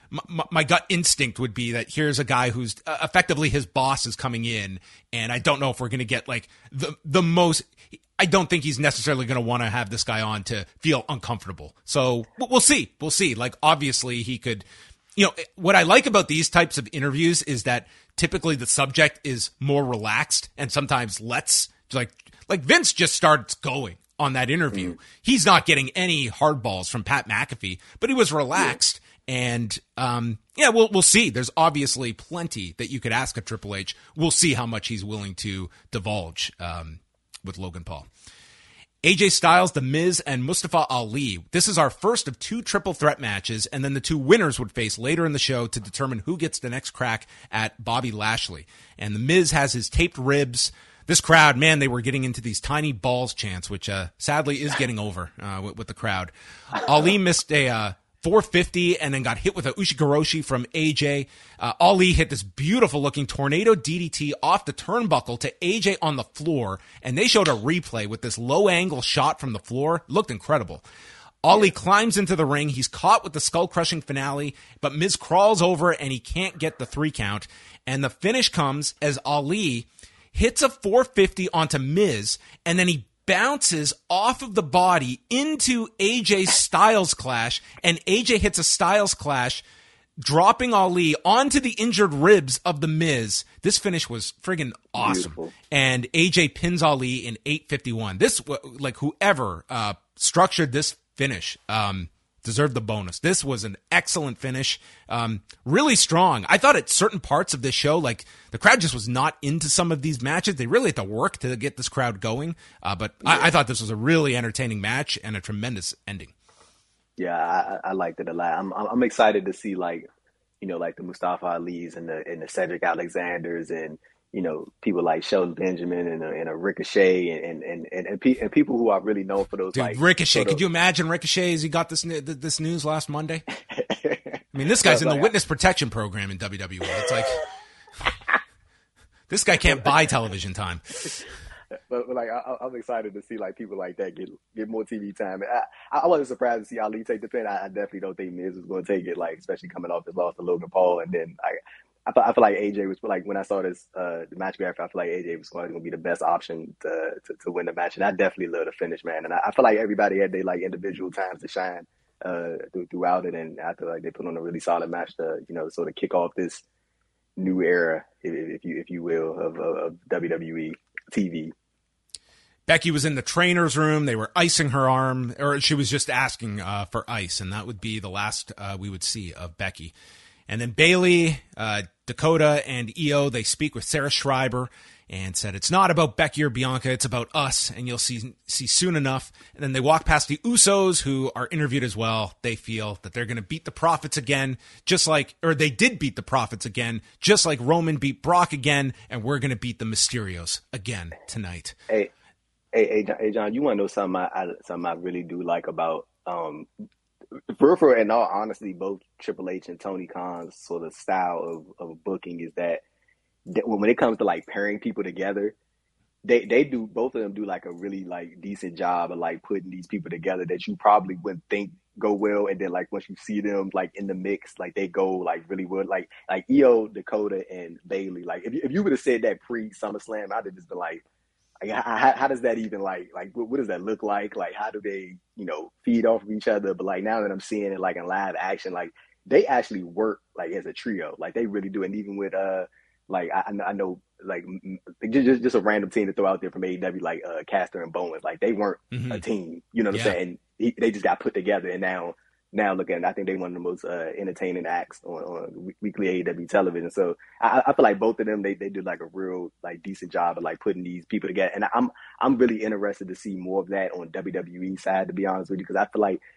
my gut instinct would be that here's a guy who's effectively his boss is coming in, and I don't know if we're going to get like the most. I don't think he's necessarily going to want to have this guy on to feel uncomfortable. So we'll see. We'll see. Like, obviously he could, what I like about these types of interviews is that typically the subject is more relaxed and sometimes lets like Vince just starts going on that interview. Mm. He's not getting any hardballs from Pat McAfee, but he was relaxed. And, we'll see. There's obviously plenty that you could ask of Triple H. We'll see how much he's willing to divulge, with Logan Paul. AJ Styles, The Miz, and Mustafa Ali. This is our first of 2 triple threat matches, and then the 2 winners would face later in the show to determine who gets the next crack at Bobby Lashley. And The Miz has his taped ribs. This crowd, man, they were getting into these tiny balls chants, which sadly is getting over with the crowd. Ali missed a 450 and then got hit with a Ushigoroshi from AJ. Ali hit this beautiful looking tornado DDT off the turnbuckle to AJ on the floor, and they showed a replay with this low angle shot from the floor. It looked incredible. Ali climbs into the ring. He's caught with the skull crushing finale, but Miz crawls over and he can't get the 3 count. And the finish comes as Ali hits a 450 onto Miz, and then he bounces off of the body into AJ's Styles Clash, and AJ hits a Styles Clash, dropping Ali onto the injured ribs of the Miz. This finish was friggin' awesome. Beautiful. And AJ pins Ali in 8:51. This, like, whoever structured this finish deserved the bonus. This was an excellent finish. Really strong. I thought at certain parts of this show, like, the crowd just was not into some of these matches. They really had to work to get this crowd going. But yeah. I thought this was a really entertaining match and a tremendous ending. Yeah, I liked it a lot. I'm excited to see, like, like the Mustafa Ali's and the Cedric Alexanders and, people like Shelton Benjamin and a Ricochet and people who are really known for those. Dude, like Ricochet. Could you imagine Ricochet as he got this news last Monday? I mean, this guy's in the witness protection program in WWE. It's like this guy can't buy television time. But like, I'm excited to see like people like that get more TV time. I wasn't surprised to see Ali take the pin. I definitely don't think Miz was going to take it, like especially coming off his loss to Logan Paul, and then I feel like AJ was, like, when I saw this the match graphic, I feel like AJ was going to be the best option to win the match, and I definitely love the finish, man. And I feel like everybody had their like individual times to shine throughout it, and I feel like they put on a really solid match to sort of kick off this new era, if you will, of WWE TV. Becky was in the trainer's room. They were icing her arm, or she was just asking for ice, and that would be the last we would see of Becky. And then Bayley, Dakota, and Io, they speak with Sarah Schreiber and said, it's not about Becky or Bianca, it's about us, and you'll see soon enough. And then they walk past the Usos, who are interviewed as well. They feel that they're going to beat the Profits again, they did beat the Profits again, just like Roman beat Brock again, and we're going to beat the Mysterios again tonight. Hey, John, you want to know something I really do like about for in all honesty, both Triple H and Tony Khan's sort of style of booking is that when it comes to like pairing people together, they do, both of them do like a really like decent job of like putting these people together that you probably wouldn't think go well, and then like once you see them like in the mix, like they go like really well. Like Io, Dakota, and Bayley. Like if you would have said that pre SummerSlam, I'd have just been like how does that even like what does that look like? Like how do they feed off of each other? But like now that I'm seeing it like in live action, like they actually work like as a trio, like they really do. And even with like I know like just a random team to throw out there from AEW, like Caster and Bowens, like they weren't a team, you know what I'm saying? They just got put together, and now looking, I think they one of the most entertaining acts on weekly AEW television. So I feel like both of them, they did like a real like decent job of like putting these people together. And I'm really interested to see more of that on WWE side, to be honest with you, because I feel like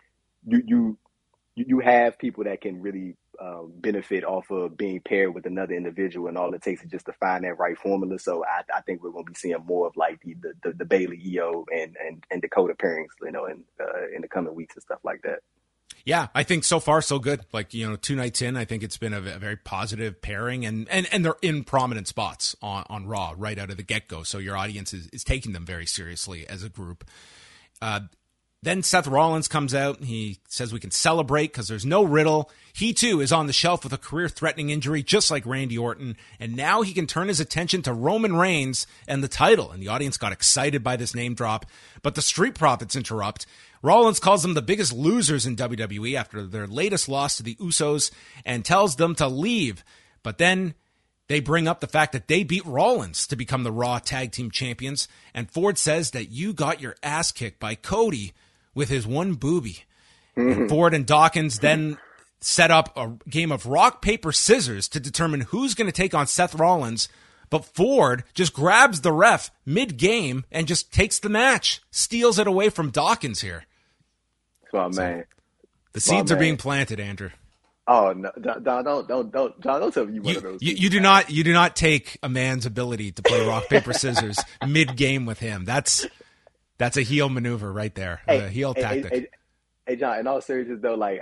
you have people that can really benefit off of being paired with another individual, and all it takes is just to find that right formula. So I think we're going to be seeing more of like the Bayley, Io, and Dakota pairings, in the coming weeks and stuff like that. Yeah, I think so far so good. Like, 2 nights in, I think it's been a very positive pairing, and they're in prominent spots on Raw right out of the get-go. So your audience is taking them very seriously as a group. Then Seth Rollins comes out. He says we can celebrate because there's no Riddle. He, too, is on the shelf with a career-threatening injury, just like Randy Orton. And now he can turn his attention to Roman Reigns and the title. And the audience got excited by this name drop. But the Street Profits interrupt. Rollins calls them the biggest losers in WWE after their latest loss to the Usos and tells them to leave. But then they bring up the fact that they beat Rollins to become the Raw Tag Team Champions. And Ford says that you got your ass kicked by Cody with his one boobie. And Ford and Dawkins then set up a game of rock, paper, scissors to determine who's going to take on Seth Rollins. But Ford just grabs the ref mid-game and just takes the match, steals it away from Dawkins here. Oh, man. The seeds are being planted, Andrew. Oh, no, don't tell me you one of those. You do not take a man's ability to play rock, paper, scissors mid-game with him. That's a heel maneuver right there, a heel tactic. Hey, John, in all seriousness, though, like,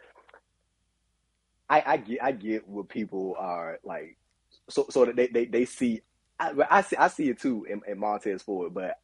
I get what people are, like, so that they see. I see it, too, in Montez Ford, but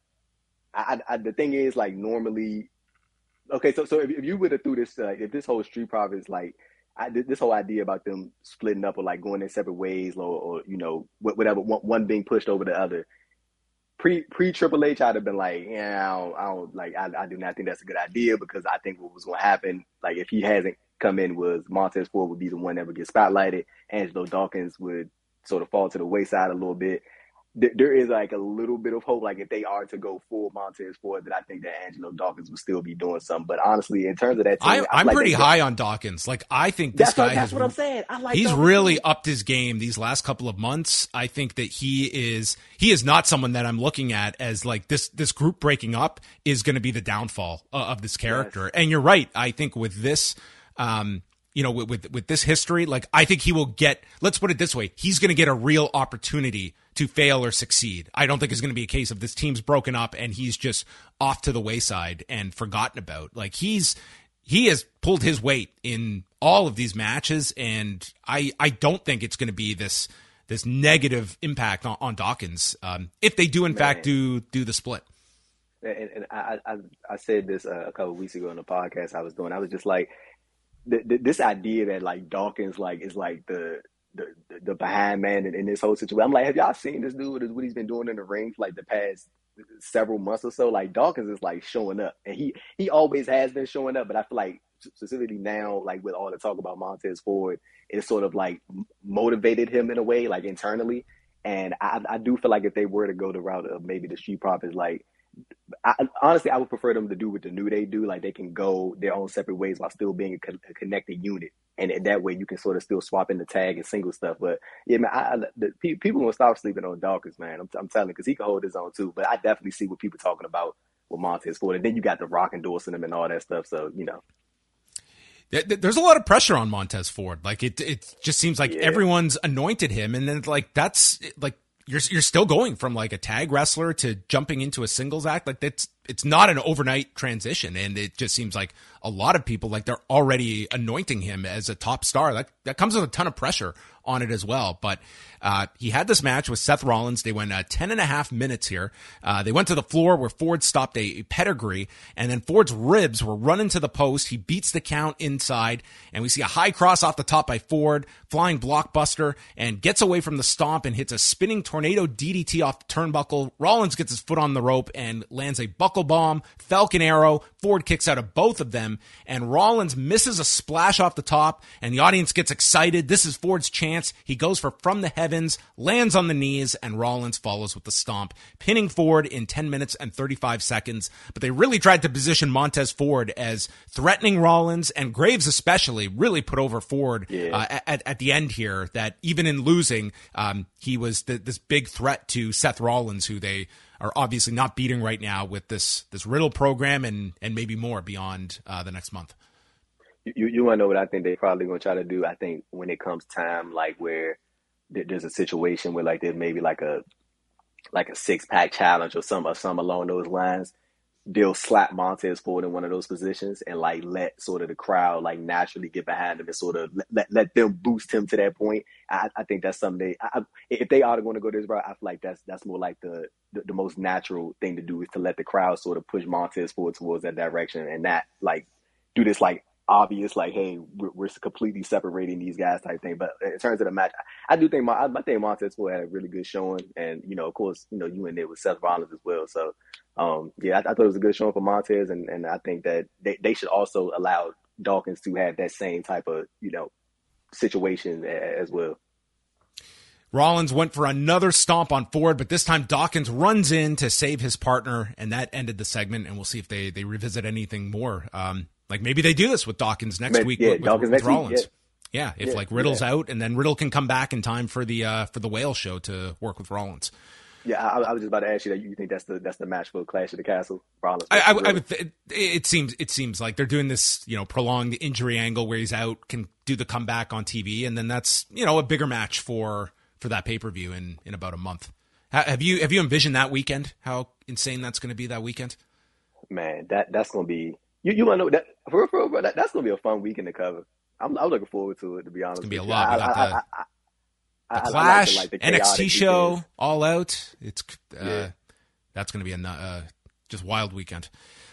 the thing is, like, normally, okay, so if you would have threw this, if this whole Street Profits, like, this whole idea about them splitting up or, like, going in separate ways or you know, whatever, one being pushed over the other, Pre Triple H, I'd have been like, yeah, I do not think that's a good idea because I think what was going to happen, like if he hasn't come in, was Montez Ford would be the one that would get spotlighted. Angelo Dawkins would sort of fall to the wayside a little bit. There is like a little bit of hope, like if they are to go full Montez Ford, that I think that Angelo Dawkins will still be doing something. But honestly, in terms of that team, I'm like pretty high on Dawkins. Like I think this guy that's what I'm saying. I like he's Dawkins. Really upped his game these last couple of months. I think that he is not someone that I'm looking at as like this group breaking up is going to be the downfall of this character. Yes. And you're right. I think with this, you know, with this history, like I think he will get, let's put it this way, he's going to get a real opportunity to fail or succeed. I don't think it's going to be a case of this team's broken up and he's just off to the wayside and forgotten about. Like he has pulled his weight in all of these matches, and I don't think it's going to be this negative impact on Dawkins if they do in fact do the split. And I said this a couple of weeks ago in the podcast I was doing. I was just like, this idea that like Dawkins like is like the behind man in this whole situation. I'm like, have y'all seen this dude? What he's been doing in the ring for like the past several months or so? Like Dawkins is like showing up, and he always has been showing up. But I feel like specifically now, like with all the talk about Montez Ford, it sort of like motivated him in a way, like internally. And I do feel like if they were to go the route of maybe the Street Profits, like honestly, I would prefer them to do what the New Day do. Like they can go their own separate ways while still being a connected unit. And that way you can sort of still swap in the tag and single stuff. But yeah, man, people will stop sleeping on Dawkins, man. I'm telling you, because he can hold his own too. But I definitely see what people talking about with Montez Ford. And then you got The Rock endorsing him and all that stuff. So, you know. There's a lot of pressure on Montez Ford. Like it just seems like everyone's anointed him. And then like that's like you're still going from like a tag wrestler to jumping into a singles act. Like it's not an overnight transition. And it just seems like a lot of people, like they're already anointing him as a top star. That comes with a ton of pressure on it as well. But he had this match with Seth Rollins. They went 10.5 minutes here. They went to the floor where Ford stopped a pedigree, and then Ford's ribs were run into the post. He beats the count inside, and we see a high cross off the top by Ford, flying blockbuster, and gets away from the stomp and hits a spinning tornado DDT off the turnbuckle. Rollins gets his foot on the rope and lands a buckle bomb, Falcon Arrow. Ford kicks out of both of them, and Rollins misses a splash off the top, and the audience gets excited. This is Ford's chance. He goes for From the Heavens, lands on the knees, and Rollins follows with the stomp, pinning Ford in 10 minutes and 35 seconds. But they really tried to position Montez Ford as threatening Rollins, and Graves especially really put over Ford at the end here, that even in losing, he was this big threat to Seth Rollins, who they are obviously not beating right now with this Riddle program and maybe more beyond the next month. You want to know what I think they're probably going to try to do? I think when it comes time, like where there's a situation where like there's maybe like a 6-pack challenge or some along those lines, they'll slap Montez Ford in one of those positions and like let sort of the crowd like naturally get behind him and sort of let them boost him to that point. I think that's something if they are going to go this route, I feel like that's more like the most natural thing to do is to let the crowd sort of push Montez Ford towards that direction and not like do this like obvious like, hey, we're completely separating these guys type thing. But in terms of the match, I do think I think Montez Ford had a really good showing, and of course, you in there with Seth Rollins as well. So I thought it was a good showing for Montez, and I think that they should also allow Dawkins to have that same type of situation as well. Rollins went for another stomp on Ford, but this time Dawkins runs in to save his partner, and that ended the segment. And we'll see if they revisit anything more. Like maybe they do this with Dawkins next week with Rollins. If Riddle's out, and then Riddle can come back in time for the Whale show to work with Rollins. Yeah, I was just about to ask you that. You think that's the match for Clash of the Castle? Rollins. It seems like they're doing this, prolonged injury angle where he's out, can do the comeback on TV, and then that's a bigger match for that pay-per-view in about a month. Have you envisioned that weekend? How insane that's going to be that weekend? Man, that's going to be. You want to know that for real, bro? That's going to be a fun weekend to cover. I'm looking forward to it, to be honest. It's going to be a lot. We got the Clash, like the NXT show, weekends. All Out. It's that's going to be a just wild weekend.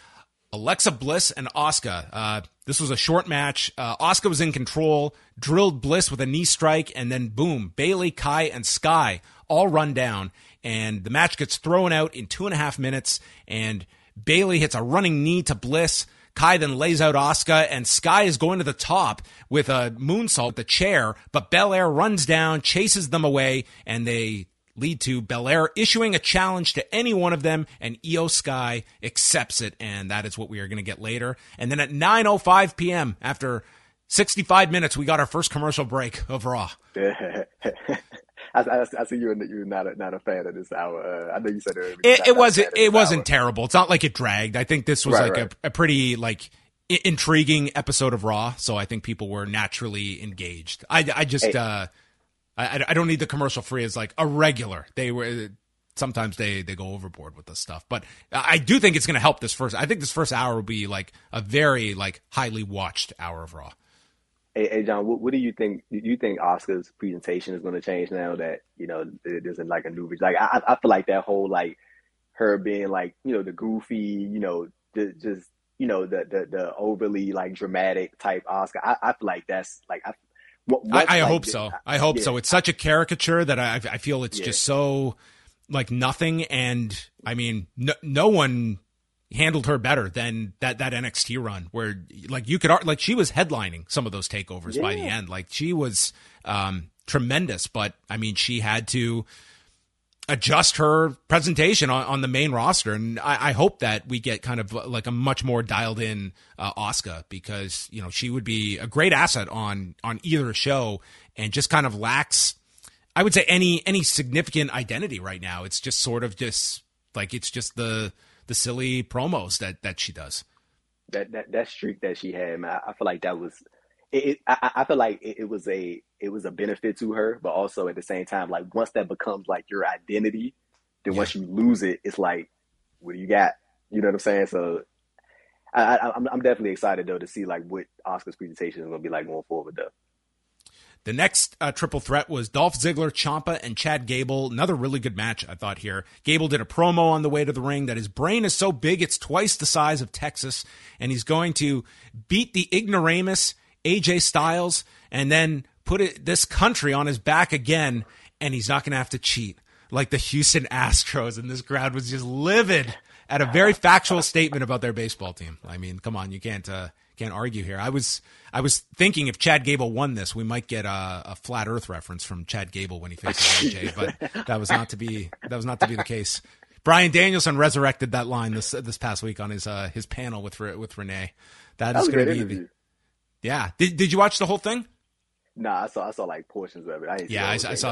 Alexa Bliss and Asuka. This was a short match. Asuka was in control, drilled Bliss with a knee strike, and then boom, Bayley, Kai, and Sky all run down, and the match gets thrown out in 2.5 minutes, and Bayley hits a running knee to Bliss. Kai then lays out Asuka, and Sky is going to the top with a moonsault, the chair, but Belair runs down, chases them away, and they lead to Belair issuing a challenge to any one of them, and Io Sky accepts it, and that is what we are going to get later. And then at 9:05 p.m., after 65 minutes, we got our first commercial break of Raw. I see you're not a fan of this hour. I know you said it wasn't terrible. It's not like it dragged. I think this was a pretty intriguing episode of Raw, so I think people were naturally engaged. I don't need the commercial free as like a regular. Sometimes they go overboard with this stuff, but I do think it's going to help I think this first hour will be like a very highly watched hour of Raw. Hey, John, what do you think? Do you think Asuka's presentation is going to change now that there's a new I feel like that whole her being the goofy the overly dramatic type Asuka. I feel like that's I hope so. I hope so. It's such a caricature that I feel it's just so nothing. And I mean, no one handled her better than that NXT run where you could she was headlining some of those takeovers by the end. She was tremendous, but I mean, she had to adjust her presentation on the main roster. And I hope that we get kind of a much more dialed in Asuka, because, she would be a great asset on either show, and just kind of lacks, I would say, any significant identity right now. It's just sort of just it's just the silly promos that she does. That streak that she had, man, I feel like that was it. I feel like it was a benefit to her, but also at the same time, once that becomes your identity, then once you lose it, it's what do you got? You know what I'm saying? So I'm definitely excited though to see what Asuka's presentation is going to be going forward though. The next triple threat was Dolph Ziggler, Ciampa, and Chad Gable. Another really good match, I thought, here. Gable did a promo on the way to the ring that his brain is so big it's twice the size of Texas, and he's going to beat the ignoramus AJ Styles and then put this country on his back again, and he's not going to have to cheat like the Houston Astros. And this crowd was just livid at a very factual statement about their baseball team. I mean, come on, you can't argue here. I was thinking if Chad Gable won this, we might get a flat Earth reference from Chad Gable when he faces AJ, but that was not to be the case. Bryan Danielson resurrected that line this past week on his panel with Renee. That is going to be yeah. Did you watch the whole thing? Nah, I saw portions of it. I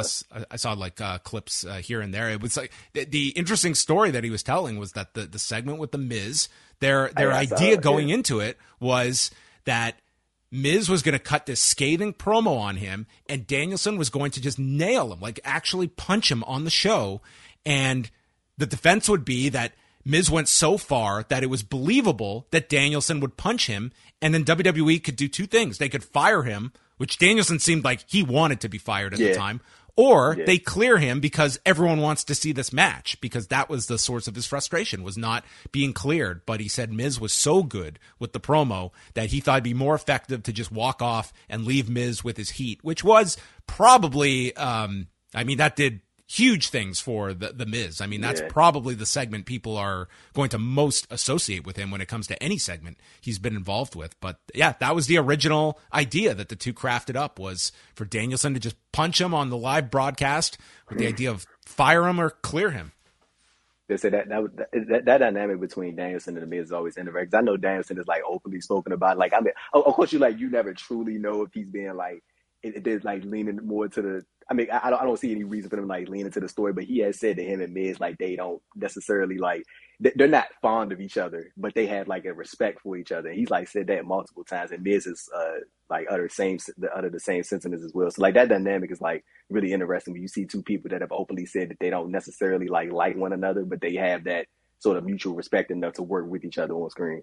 saw clips here and there. It was the interesting story that he was telling was that the segment with the Miz, their idea going into it was that Miz was going to cut this scathing promo on him, and Danielson was going to just nail him, actually punch him on the show, and the defense would be that Miz went so far that it was believable that Danielson would punch him, and then WWE could do two things. They could fire him, which Danielson seemed like he wanted to be fired at the time, or they clear him because everyone wants to see this match, because that was the source of his frustration, was not being cleared. But he said Miz was so good with the promo that he thought it'd be more effective to just walk off and leave Miz with his heat, which was probably, that did huge things for the Miz. I mean, that's probably the segment people are going to most associate with him when it comes to any segment he's been involved with. But yeah, that was the original idea that the two crafted up, was for Danielson to just punch him on the live broadcast with the idea of fire him or clear him. They say that dynamic between Danielson and the Miz is always interesting. Because I know Danielson is like openly spoken about. Like, I mean, of course, you never truly know if he's being like, it is like leaning more to the. I mean, I don't see any reason for them like leaning to the story, but he has said that him and Miz, like, they don't necessarily like, they're not fond of each other, but they have like a respect for each other. He's like said that multiple times, and Miz is like utter the same sentiments as well. So like that dynamic is like really interesting when you see two people that have openly said that they don't necessarily like one another, but they have that sort of mutual respect enough to work with each other on screen.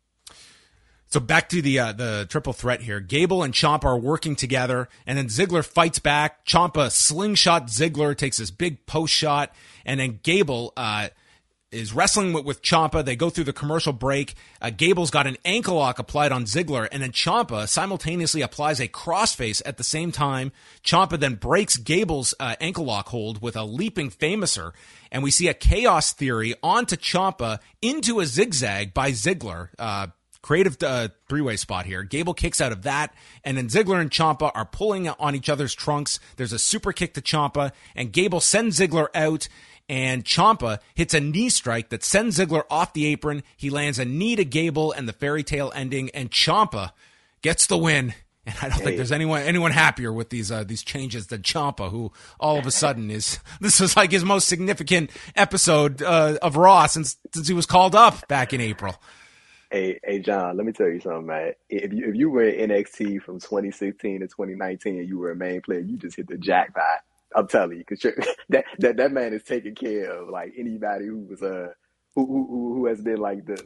So back to the triple threat here. Gable and Ciampa are working together, and then Ziggler fights back. Ciampa slingshot Ziggler, takes this big post shot, and then Gable is wrestling with Ciampa. They go through the commercial break. Gable's got an ankle lock applied on Ziggler, and then Ciampa simultaneously applies a crossface at the same time. Ciampa then breaks Gable's ankle lock hold with a leaping Famouser, and we see a Chaos Theory onto Ciampa into a zigzag by Ziggler. Creative three-way spot here. Gable kicks out of that, and then Ziggler and Ciampa are pulling on each other's trunks. There's a super kick to Ciampa, and Gable sends Ziggler out, and Ciampa hits a knee strike that sends Ziggler off the apron. He lands a knee to Gable, and the fairy tale ending, and Ciampa gets the win. And I don't think there's anyone happier with these changes than Ciampa, who all of a sudden this was like his most significant episode of Raw since he was called up back in April. Hey, John, let me tell you something, man. If you were in NXT from 2016 to 2019 and you were a main player, you just hit the jackpot. I'm telling you, because that man is taking care of like anybody who was who has been like the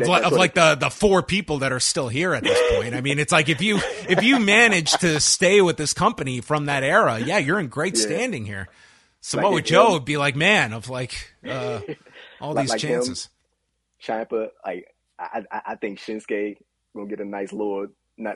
the four people that are still here at this point. I mean, it's like if you manage to stay with this company from that era, you're in great standing here. Samoa Joe would be like, man, of like all these chances. Ciampa, like. I think Shinsuke gonna get a nice little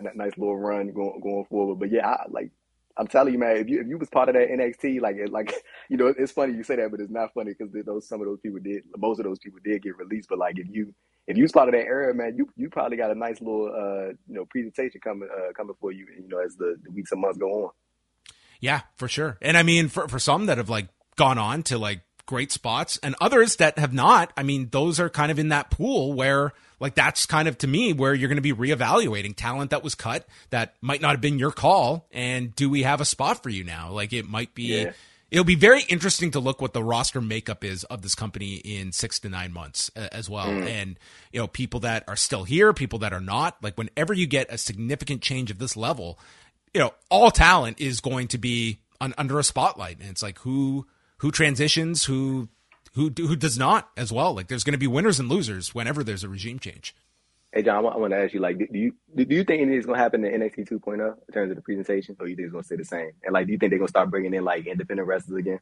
run going forward. But I'm telling you, man, if you was part of that NXT, it's funny you say that, but it's not funny because most of those people did get released. But like if you was part of that era, man, you probably got a nice little presentation coming for you, as the weeks and months go on. Yeah, for sure. And I mean, for some that have like gone on to like great spots, and others that have not, I mean, those are kind of in that pool where like that's kind of to me where you're going to be reevaluating talent that was cut that might not have been your call, and do we have a spot for you now? Like it might be It'll be very interesting to look what the roster makeup is of this company in 6 to 9 months as well. And people that are still here, people that are not, like whenever you get a significant change of this level, all talent is going to be under a spotlight, and it's like who transitions, who does not as well. Like there's going to be winners and losers whenever there's a regime change. Hey John, I want to ask you, like, do you think anything's going to happen in NXT 2.0 in terms of the presentation, or you think it's going to stay the same? And like, do you think they're going to start bringing in like independent wrestlers again?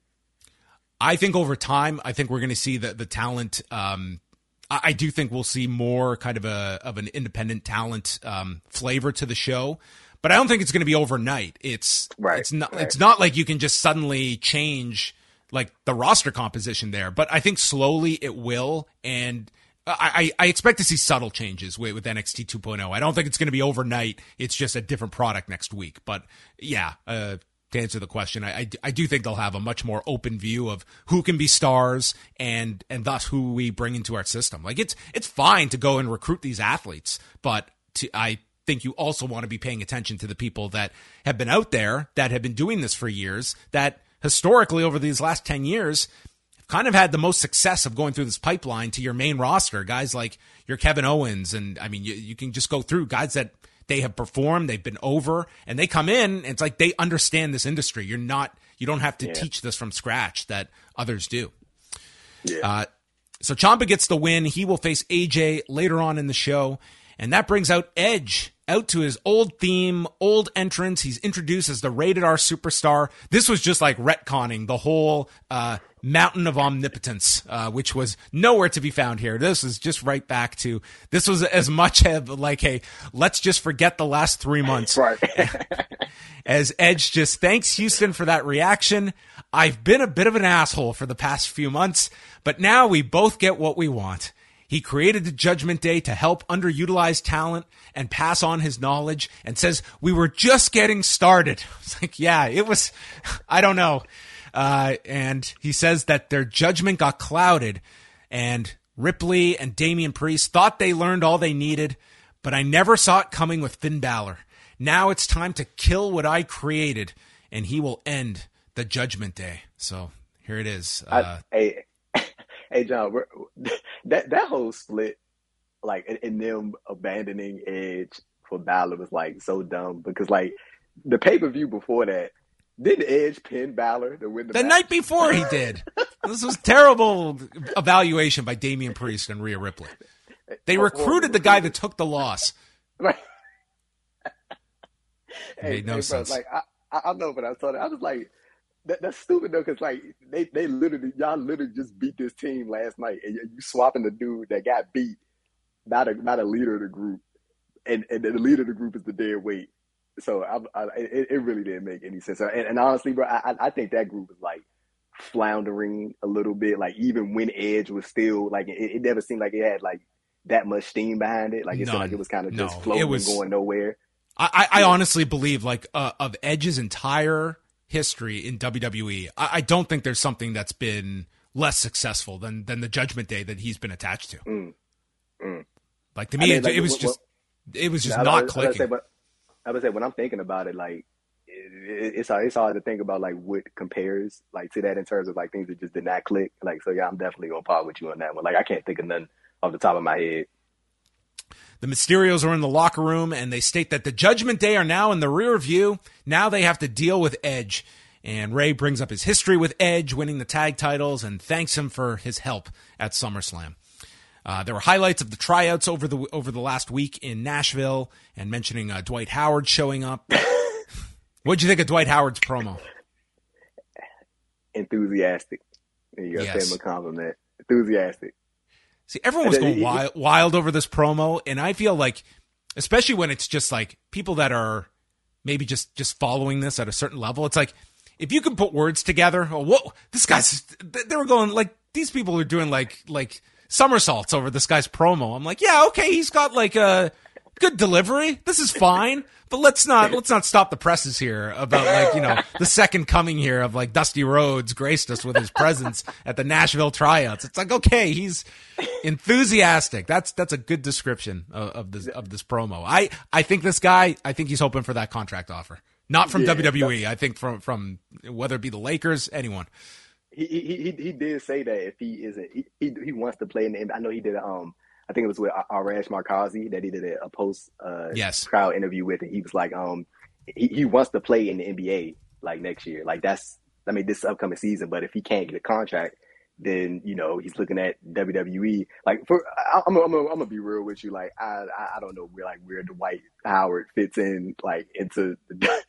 I think over time, we're going to see the talent. I do think we'll see more kind of an independent talent flavor to the show. But I don't think it's going to be overnight. It's not like you can just suddenly change like the roster composition there. But I think slowly it will, and I expect to see subtle changes with NXT 2.0. I don't think it's going to be overnight. It's just a different product next week. But yeah, to answer the question, I do think they'll have a much more open view of who can be stars and thus who we bring into our system. Like it's fine to go and recruit these athletes, but I think you also want to be paying attention to the people that have been out there, that have been doing this for years, that historically over these last 10 years have kind of had the most success of going through this pipeline to your main roster. Guys like your Kevin Owens, and I mean, you can just go through guys that they have performed, they've been over, and they come in, and it's like they understand this industry. You don't have to teach this from scratch that others do. Yeah. So Ciampa gets the win. He will face AJ later on in the show. And that brings out Edge out to his old theme, old entrance. He's introduced as the Rated R Superstar. This was just like retconning the whole Mountain of Omnipotence, which was nowhere to be found here. This is just right back to, this was as much of like, hey, let's just forget the last 3 months. Right. As Edge just thanks Houston for that reaction. I've been a bit of an asshole for the past few months, but now we both get what we want. He created the Judgment Day to help underutilized talent and pass on his knowledge, and says, we were just getting started. It's like, yeah, it was, I don't know. And he says that their judgment got clouded, and Ripley and Damian Priest thought they learned all they needed, but I never saw it coming with Finn Balor. Now it's time to kill what I created, and he will end the Judgment Day. So here it is. Hey, John, that whole split, like, and them abandoning Edge for Balor was, like, so dumb. Because, like, the pay-per-view before that, didn't Edge pin Balor to win the match? Night before he did. This was terrible evaluation by Damian Priest and Rhea Ripley. They recruited the guy that took the loss. Right. It made no sense. Bro, like, I know, but I saw that. I was like, that's stupid though, because like y'all literally just beat this team last night, and you swapping the dude that got beat, not a leader of the group, and the leader of the group is the dead weight. So it really didn't make any sense. And honestly, bro, I think that group was like floundering a little bit. Like even when Edge was still like, it never seemed like it had like that much steam behind it. Like it seemed like it was kind of just floating and going nowhere. I honestly believe like of Edge's entire history in WWE, I don't think there's something that's been less successful than the Judgment Day that he's been attached to. Like to me, it was just not clicking. I would say when I'm thinking about it, like it's hard to think about like what compares like to that in terms of like things that just did not click. Like so, yeah, I'm definitely gonna par with you on that one. Like I can't think of nothing off the top of my head. The Mysterios are in the locker room, and they state that the Judgment Day are now in the rear view. Now they have to deal with Edge. And Ray brings up his history with Edge, winning the tag titles, and thanks him for his help at SummerSlam. There were highlights of the tryouts over the last week in Nashville, and mentioning Dwight Howard showing up. What'd you think of Dwight Howard's promo? Enthusiastic. There you go. Yes. Say him a compliment. Enthusiastic. See, everyone was going wild over this promo, and I feel like, especially when it's just like people that are maybe just following this at a certain level, it's like, if you can put words together, oh, whoa, this guy's, they were going, like, these people are doing like somersaults over this guy's promo. I'm like, yeah, okay, he's got like a good delivery. This is fine. But let's not stop the presses here about like, you know, the second coming here of like Dusty Rhodes graced us with his presence at the Nashville tryouts. It's like, okay, he's enthusiastic. That's a good description of this promo. I think this guy, I think he's hoping for that contract offer. Not from WWE. I think from whether it be the Lakers, anyone. He did say that if he isn't, he wants to play in the, I know he did I think it was with Arash Markazi that he did a post crowd interview with, and he was like, he wants to play in the NBA like next year. Like this upcoming season. But if he can't get a contract, then you know he's looking at WWE. Like I'm gonna be real with you. Like I don't know where Dwight Howard fits in like into the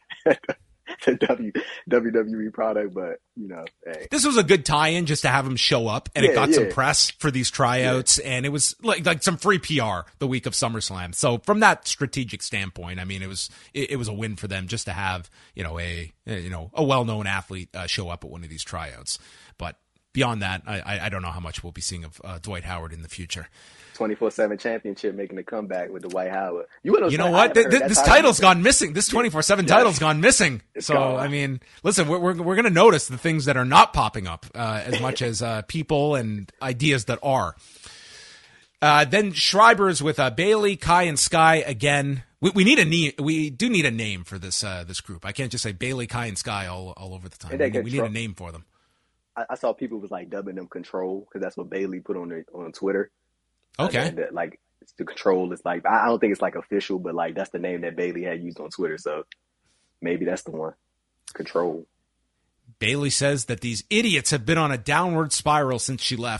WWE product, but you know, hey. This was a good tie-in just to have him show up, and it got some press for these tryouts, and it was like some free PR the week of SummerSlam. So from that strategic standpoint, I mean, it was a win for them just to have a well-known athlete show up at one of these tryouts. But beyond that, I don't know how much we'll be seeing of Dwight Howard in the future. 24/7 championship making a comeback with Dwight Howard. You know what? This title's gone missing. This 24/7 title's gone missing. So gone. I mean, listen, we're going to notice the things that are not popping up as much as people and ideas that are. Then Schreiber's with Bayley, Kai, and Sky again. We need a name. We do need a name for this group. I can't just say Bayley, Kai, and Sky all over the time. We need a name for them. I saw people was like dubbing them Control because that's what Bayley put on Twitter. Okay. Like the Control is like, I don't think it's like official, but like that's the name that Bayley had used on Twitter. So maybe that's the one. Control. Bayley says that these idiots have been on a downward spiral since she left,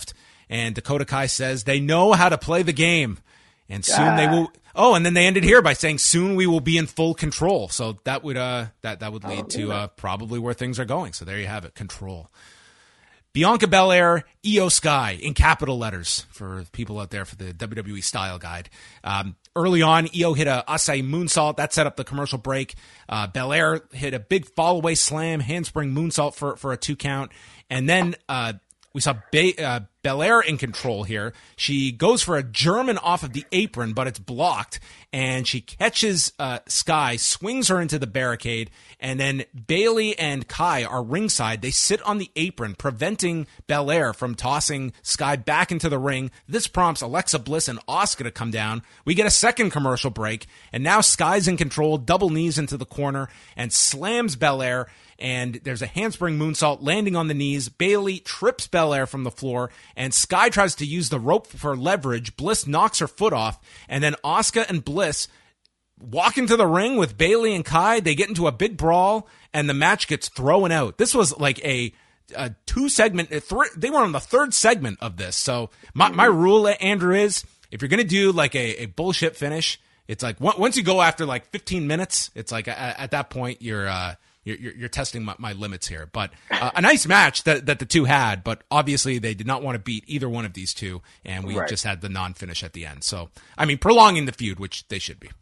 And Dakota Kai says they know how to play the game. And soon they will. Oh, and then they ended here by saying soon we will be in full control. So that would that would lead to probably where things are going. So there you have it, control. Bianca Belair, Io Sky in capital letters for people out there for the WWE Style Guide. Early on, Io hit a Asai moonsault. That set up the commercial break. Belair hit a big fall-away slam, handspring moonsault for a 2 count. And then we saw Belair in control here. She goes for a German off of the apron, but it's blocked. And she catches Sky, swings her into the barricade. And then Bayley and Kai are ringside. They sit on the apron, preventing Belair from tossing Sky back into the ring. This prompts Alexa Bliss and Asuka to come down. We get a second commercial break. And now Sky's in control, double knees into the corner, and slams Belair. And there's a handspring moonsault landing on the knees. Bayley trips Belair from the floor, and Sky tries to use the rope for leverage. Bliss knocks her foot off, and then Asuka and Bliss walk into the ring with Bayley and Kai. They get into a big brawl, and the match gets thrown out. This was like a 2-segment. They were on the 3rd segment of this. So my rule, Andrew, is if you're going to do like a bullshit finish, it's like once you go after like 15 minutes, it's like at that point you're testing my limits here. But a nice match that the two had, but obviously they did not want to beat either one of these two, and we just had the non-finish at the end. So, I mean, prolonging the feud, which they should be.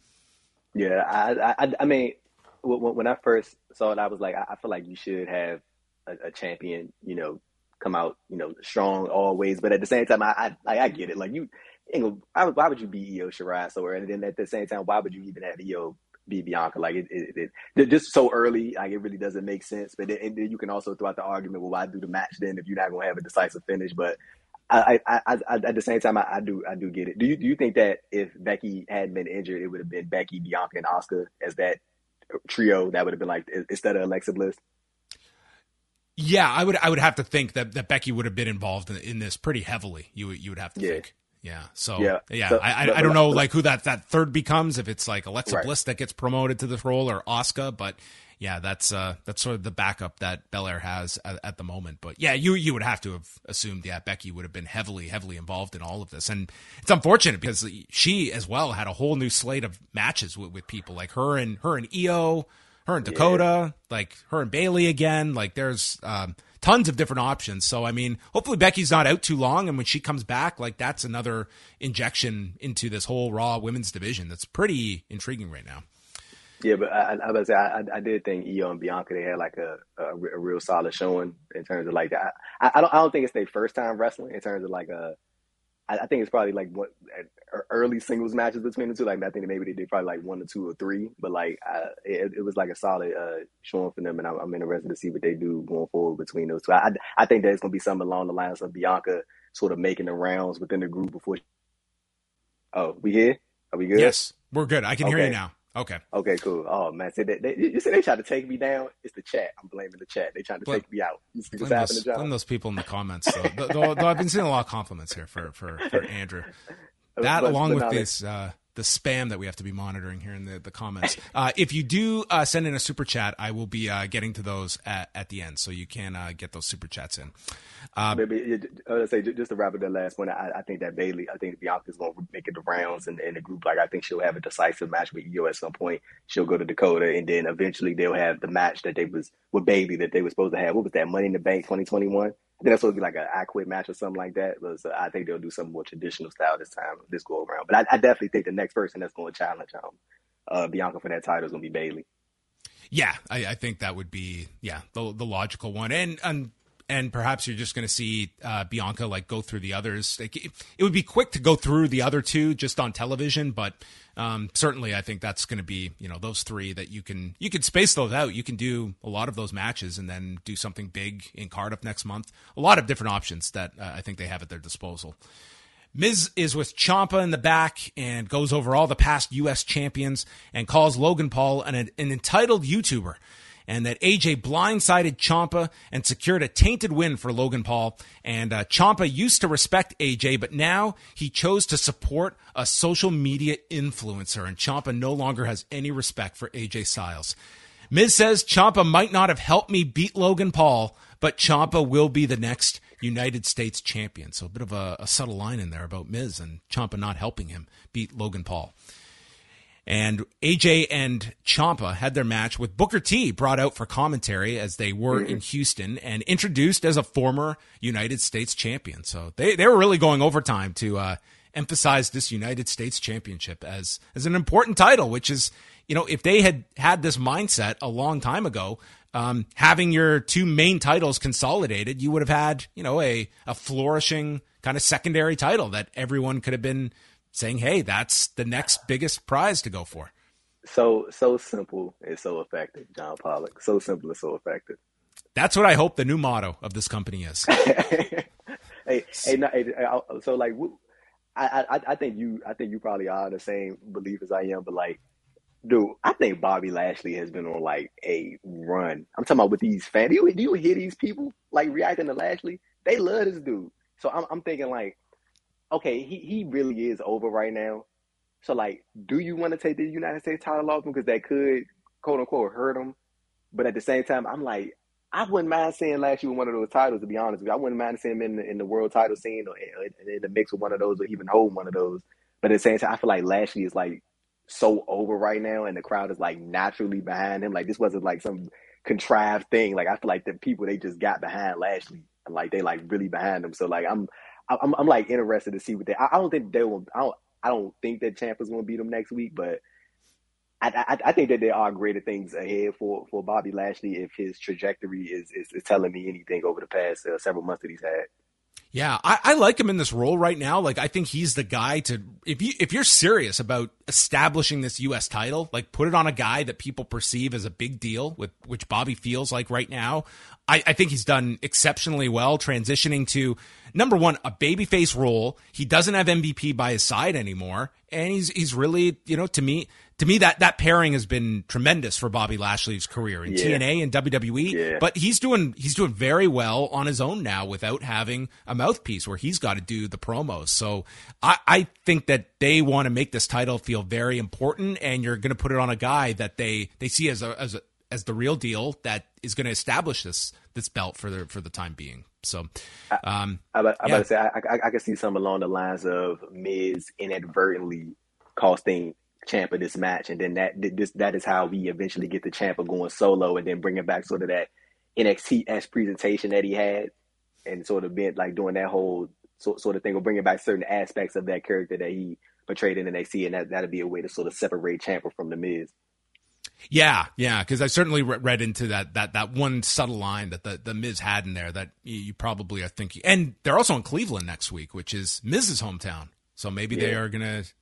Yeah, I mean, when I first saw it, I was like, I feel like you should have a champion, come out, strong always. But at the same time, I get it. Like, why would you be Io Shirai so early? And then at the same time, why would you even have Io be Bianca? Like it just so early, like it really doesn't make sense. But then you can also throw out the argument, well, why do the match then if you're not gonna have a decisive finish? But I at the same time, I do get it. Do you think that if Becky hadn't been injured, it would have been Becky, Bianca, and Asuka as that trio that would have been like instead of Alexa Bliss? Yeah, I would have to think that Becky would have been involved in this pretty heavily. You would have to think. Yeah. So I don't know like who that third becomes, if it's like Alexa Bliss that gets promoted to this role or Asuka, but yeah, that's sort of the backup that Belair has at the moment. But yeah, you would have to have assumed Becky would have been heavily involved in all of this, and it's unfortunate because she as well had a whole new slate of matches with people like her and Io, her and Dakota, like her and Bayley again. Like there's tons of different options. So, I mean, hopefully Becky's not out too long. And when she comes back, like that's another injection into this whole Raw women's division. That's pretty intriguing right now. Yeah, but I did think Io and Bianca, they had like a real solid showing in terms of like that. I don't think it's their first time wrestling in terms of like I think it's probably like what early singles matches between the two. Like I think maybe they did probably like 1 or 2 or 3, but like it was like a solid showing for them, and I'm interested to see what they do going forward between those two. I think there's gonna be something along the lines of Bianca sort of making the rounds within the group before. Oh, we here? Are we good? Yes, we're good. I can hear you now. Okay. Okay, cool. Oh man, you said they tried to take me down. It's the chat. I'm blaming the chat. They trying to take me out. Blame those people in the comments. Though I've been seeing a lot of compliments here for Andrew. That along with this the spam that we have to be monitoring here in the comments. If you do send in a super chat, I will be getting to those at the end, so you can get those super chats in. Maybe let's say just to wrap up the last one, I think that Bianca's going to make it the rounds in the group. Like I think she'll have a decisive match with Io at some point. She'll go to Dakota, and then eventually they'll have the match that they was with Bayley that they were supposed to have. What was that? Money in the Bank 2021. I think that's supposed to be like an I Quit match or something like that. But I think they'll do something more traditional style this go around. But I definitely think the next person that's going to challenge Bianca for that title is going to be Bayley. Yeah, I think that would be the logical one, and perhaps you're just going to see Bianca like go through the others. Like, it would be quick to go through the other two just on television, but certainly I think that's going to be those three that you can space those out. You can do a lot of those matches and then do something big in Cardiff next month. A lot of different options that I think they have at their disposal. Miz is with Ciampa in the back and goes over all the past U.S. champions and calls Logan Paul an entitled YouTuber, and that AJ blindsided Ciampa and secured a tainted win for Logan Paul. And Ciampa used to respect AJ, but now he chose to support a social media influencer, and Ciampa no longer has any respect for AJ Styles. Miz says Ciampa might not have helped me beat Logan Paul, but Ciampa will be the next United States champion. So a bit of a subtle line in there about Miz and Ciampa not helping him beat Logan Paul. And AJ and Ciampa had their match with Booker T brought out for commentary as they were in Houston and introduced as a former United States champion. So they were really going overtime to emphasize this United States championship as an important title, which is, if they had this mindset a long time ago, having your two main titles consolidated, you would have had, a flourishing kind of secondary title that everyone could have been saying, hey, that's the next biggest prize to go for. So simple and so effective, John Pollock. So simple and so effective. That's what I hope the new motto of this company is. I think you probably are the same belief as I am, but dude, I think Bobby Lashley has been on a run. I'm talking about with these fans. Do you hear these people reacting to Lashley? They love this dude. So I'm thinking okay, he really is over right now. So do you want to take the United States title off him because that could quote unquote hurt him? But at the same time, I'm I wouldn't mind seeing Lashley with one of those titles. To be honest with you, I wouldn't mind seeing him in the world title scene or in the mix with one of those, or even hold one of those. But at the same time, I feel like Lashley is so over right now, and the crowd is naturally behind him. This wasn't some contrived thing. I feel like the people, they just got behind Lashley and they really behind him. So I'm interested to see what they. I don't think they will. I don't think that Ciampa's going to beat him next week, but I think that there are greater things ahead for Bobby Lashley if his trajectory is telling me anything over the past several months that he's had. Yeah, I like him in this role right now. I think he's the guy to, if you're serious about establishing this U.S. title, put it on a guy that people perceive as a big deal, which Bobby feels like right now. I think he's done exceptionally well transitioning to, number one, a babyface role. He doesn't have MVP by his side anymore, and he's really, to me that pairing has been tremendous for Bobby Lashley's career in TNA and WWE. Yeah. But he's doing very well on his own now without having a mouthpiece where he's got to do the promos. So I think that they want to make this title feel very important, and you're going to put it on a guy that they see as the real deal that is going to establish this belt for the time being. So I'm about to say I can see some along the lines of Miz inadvertently costing Ciampa this match, and then that is how we eventually get the Ciampa going solo, and then bringing back sort of that NXT-esque presentation that he had, and sort of being doing that whole sort of thing, or bringing back certain aspects of that character that he portrayed in NXT, and that'd be a way to sort of separate Ciampa from the Miz. Yeah, because I certainly read into that one subtle line that the Miz had in there that you probably are thinking. And they're also in Cleveland next week, which is Miz's hometown. So maybe they are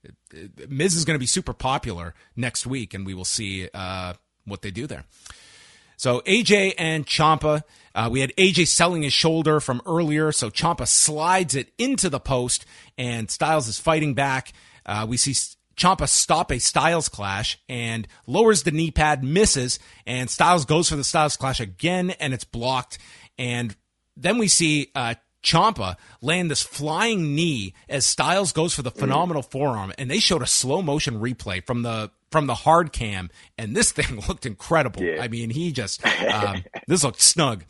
Miz is going to be super popular next week, and we will see what they do there. So AJ and Ciampa, we had AJ selling his shoulder from earlier, so Ciampa slides it into the post, and Styles is fighting back. We see Ciampa stop a Styles clash and lowers the knee pad, misses, and Styles goes for the Styles clash again, and it's blocked. And then we see Ciampa land this flying knee as Styles goes for the phenomenal forearm, and they showed a slow motion replay from the hard cam, and this thing looked incredible. Yeah. I mean, he just this looked snug.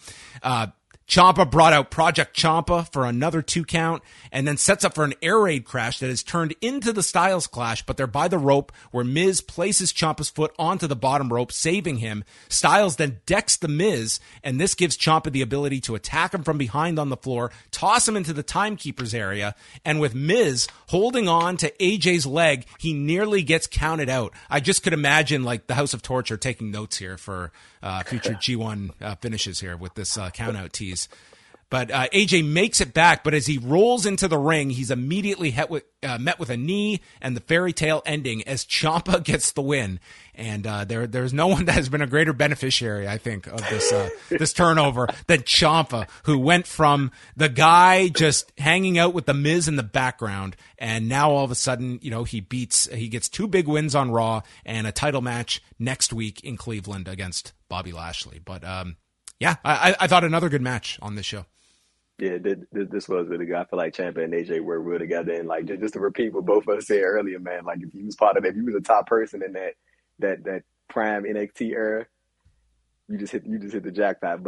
Ciampa brought out Project Ciampa for another 2 count, and then sets up for an air raid crash that is turned into the Styles clash, but they're by the rope where Miz places Ciampa's foot onto the bottom rope, saving him. Styles then decks the Miz, and this gives Ciampa the ability to attack him from behind on the floor, toss him into the timekeeper's area, and with Miz holding on to AJ's leg, he nearly gets counted out. I just could imagine the House of Torture taking notes here for future G1 finishes here with this count out tease. But AJ makes it back, but as he rolls into the ring, he's immediately met with a knee and the fairy tale ending as Ciampa gets the win. And there's no one that has been a greater beneficiary, I think, of this turnover than Ciampa, who went from the guy just hanging out with the Miz in the background, and now all of a sudden, he gets 2 big wins on Raw and a title match next week in Cleveland against Bobby Lashley. But I thought another good match on this show. Yeah, this was really good. I feel like Ciampa and AJ were real together, and just to repeat what both of us said earlier, man. If you was part of that, if you was a top person in that prime NXT era, you just hit the jackpot, buddy.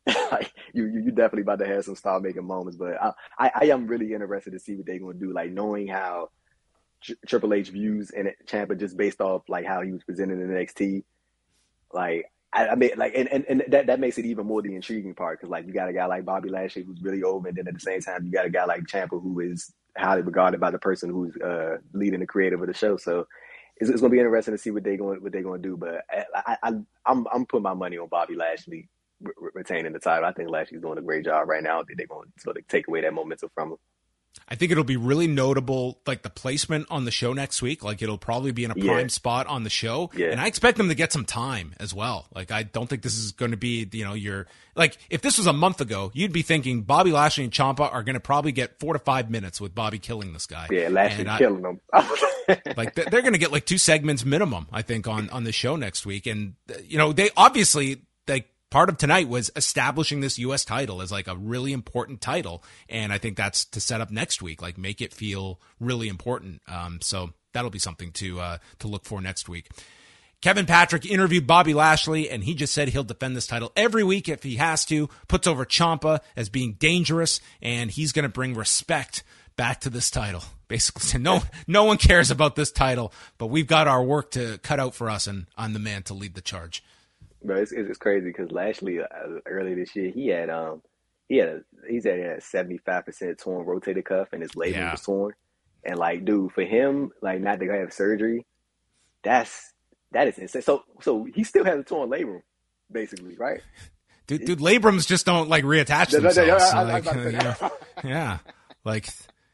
Like you definitely about to have some star making moments, but I am really interested to see what they're gonna do. Like knowing how Triple H views and Ciampa just based off like how he was presented in NXT. Like I mean, like and that makes it even more the intriguing part because like you got a guy like Bobby Lashley who's really over, and then at the same time you got a guy like Ciampa who is highly regarded by the person who's leading the creative of the show. So it's going to be interesting to see what they're going to do. But I'm putting my money on Bobby Lashley retaining the title. I think Lashley's doing a great job right now. I think they're going to sort of take away that momentum from him. I think it'll be really notable, like the placement on the show next week. Like it'll probably be in a prime spot on the show. Yeah. And I expect them to get some time as well. Like I don't think this is going to be, your like if this was a month ago, you'd be thinking Bobby Lashley and Ciampa are going to probably get 4 to 5 minutes with Bobby killing this guy. Yeah, Lashley killing them. Like they're going to get like 2 segments minimum, I think, on the show next week. And they obviously part of tonight was establishing this U.S. title as like a really important title. And I think that's to set up next week, like make it feel really important. So that'll be something to look for next week. Kevin Patrick interviewed Bobby Lashley, and he just said he'll defend this title every week if he has to, puts over Ciampa as being dangerous, and he's going to bring respect back to this title. Basically said, no one cares about this title, but we've got our work to cut out for us, and I'm the man to lead the charge. Bro, it's crazy because Lashley earlier this year he had a 75% torn rotator cuff and his labrum was torn, and like dude, for him like not to have surgery, that is insane. So he still has a torn labrum, basically, right? Dude, labrums just don't like reattach themselves. Yeah, like.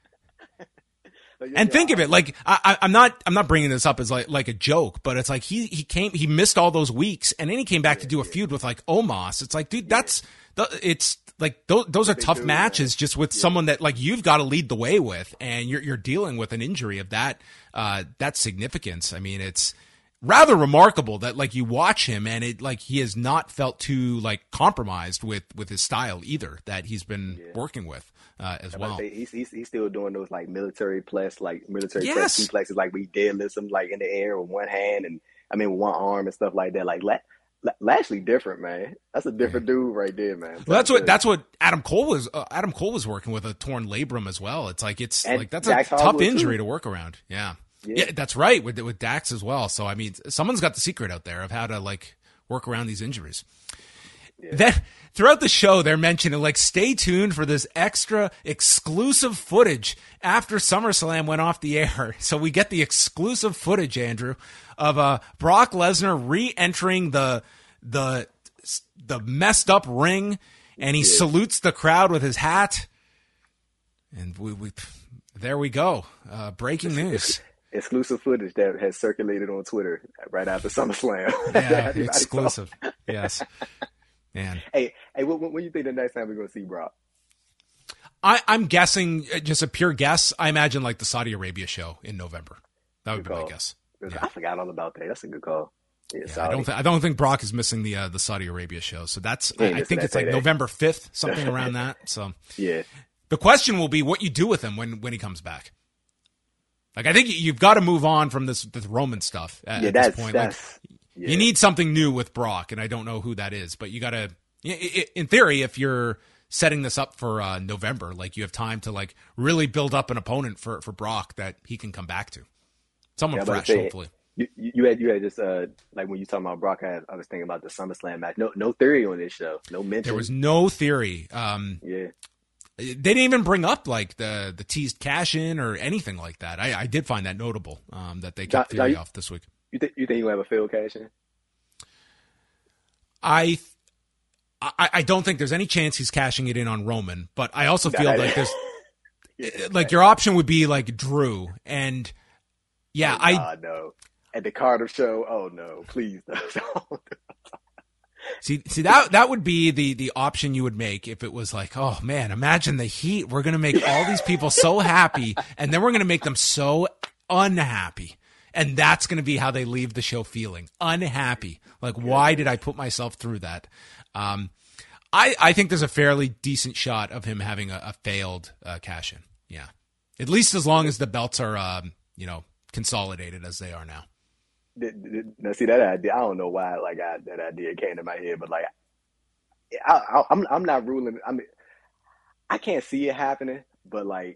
And think of it, like I'm not bringing this up as like a joke, but it's like he missed all those weeks, and then he came back to do a feud with like Omos. It's like, dude, it's like those are tough matches just with someone that like you've got to lead the way with, and you're dealing with an injury of that significance. I mean, it's rather remarkable that like you watch him and it like he has not felt too like compromised with his style either that he's been working with. As well, he's still doing those like military press suplexes, like we deadlifts him like in the air with one hand and with one arm and stuff like that. Like Lashley different, man. That's a different dude right there, man. Well, that's what Adam Cole was. Adam Cole was working with a torn labrum as well. It's like that's Dax a tough injury to work around. Yeah, that's right with Dax as well. So I mean, someone's got the secret out there of how to like work around these injuries. Yeah. Then throughout the show, they're mentioning like, stay tuned for this extra exclusive footage after SummerSlam went off the air. So we get the exclusive footage, Andrew, of Brock Lesnar re-entering the messed up ring, and he salutes the crowd with his hat. And we there we go. Breaking news. Exclusive footage that has circulated on Twitter right after SummerSlam. Yeah, exclusive. Yes. Man. Hey, when do you think the next time we're going to see Brock? I'm guessing, just a pure guess, I imagine like the Saudi Arabia show in November. That would be my guess. Yeah. I forgot all about that. That's a good call. Yeah, I don't think Brock is missing the Saudi Arabia show. So that's I think it's like November 5th, something around that. So yeah. The question will be what you do with him when he comes back. Like I think you've got to move on from this Roman stuff at this point. Yeah. You need something new with Brock, and I don't know who that is, but you got to, in theory, if you're setting this up for November, like you have time to like really build up an opponent for Brock that he can come back to. Someone fresh, hopefully. You had just like when you talking about Brock, I was thinking about the SummerSlam match. No theory on this show. No mention. There was no theory. They didn't even bring up like the teased cash in or anything like that. I did find that notable that they kept theory off this week. You think you have a failed cash in? I don't think there's any chance he's cashing it in on Roman, but I also feel like there's like your option would be like Drew, and no. At the Carter show, oh no, please don't. See that would be the option you would make if it was like, oh man, imagine the heat. We're gonna make all these people so happy, and then we're gonna make them so unhappy. And that's going to be how they leave the show feeling unhappy. Like, why did I put myself through that? I think there's a fairly decent shot of him having a failed cash in. Yeah. At least as long as the belts are, consolidated as they are now. Now, see that idea. I don't know why, that idea came to my head, but I'm not ruling. I mean, I can't see it happening, but like,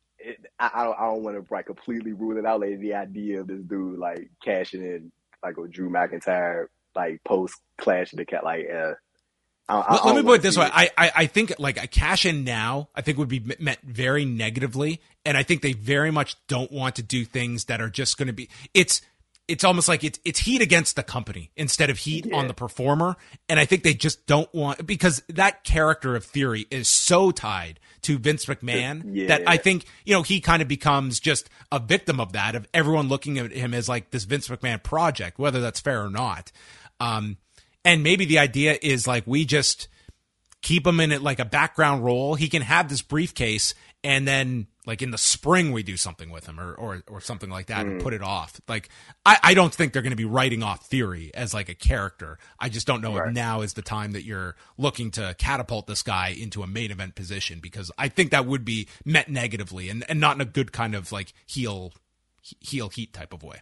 I don't want to like completely rule it out. Like the idea of this dude like cashing in like a Drew McIntyre like post Clash of the Cat like. Let me put it this way. I think like a cash in now, I think would be met very negatively. And I think they very much don't want to do things that are just going to be, it's almost like it's heat against the company instead of heat on the performer. And I think they just don't want, because that character of Theory is so tied to Vince McMahon that I think, he kind of becomes just a victim of that, of everyone looking at him as like this Vince McMahon project, whether that's fair or not. And maybe the idea is like we just keep him in it like a background role. He can have this briefcase, and then like in the spring we do something with him or something like that and put it off. Like I don't think they're going to be writing off Theory as like a character. I just don't know if now is the time that you're looking to catapult this guy into a main event position, because I think that would be met negatively and not in a good kind of like heel heat type of way.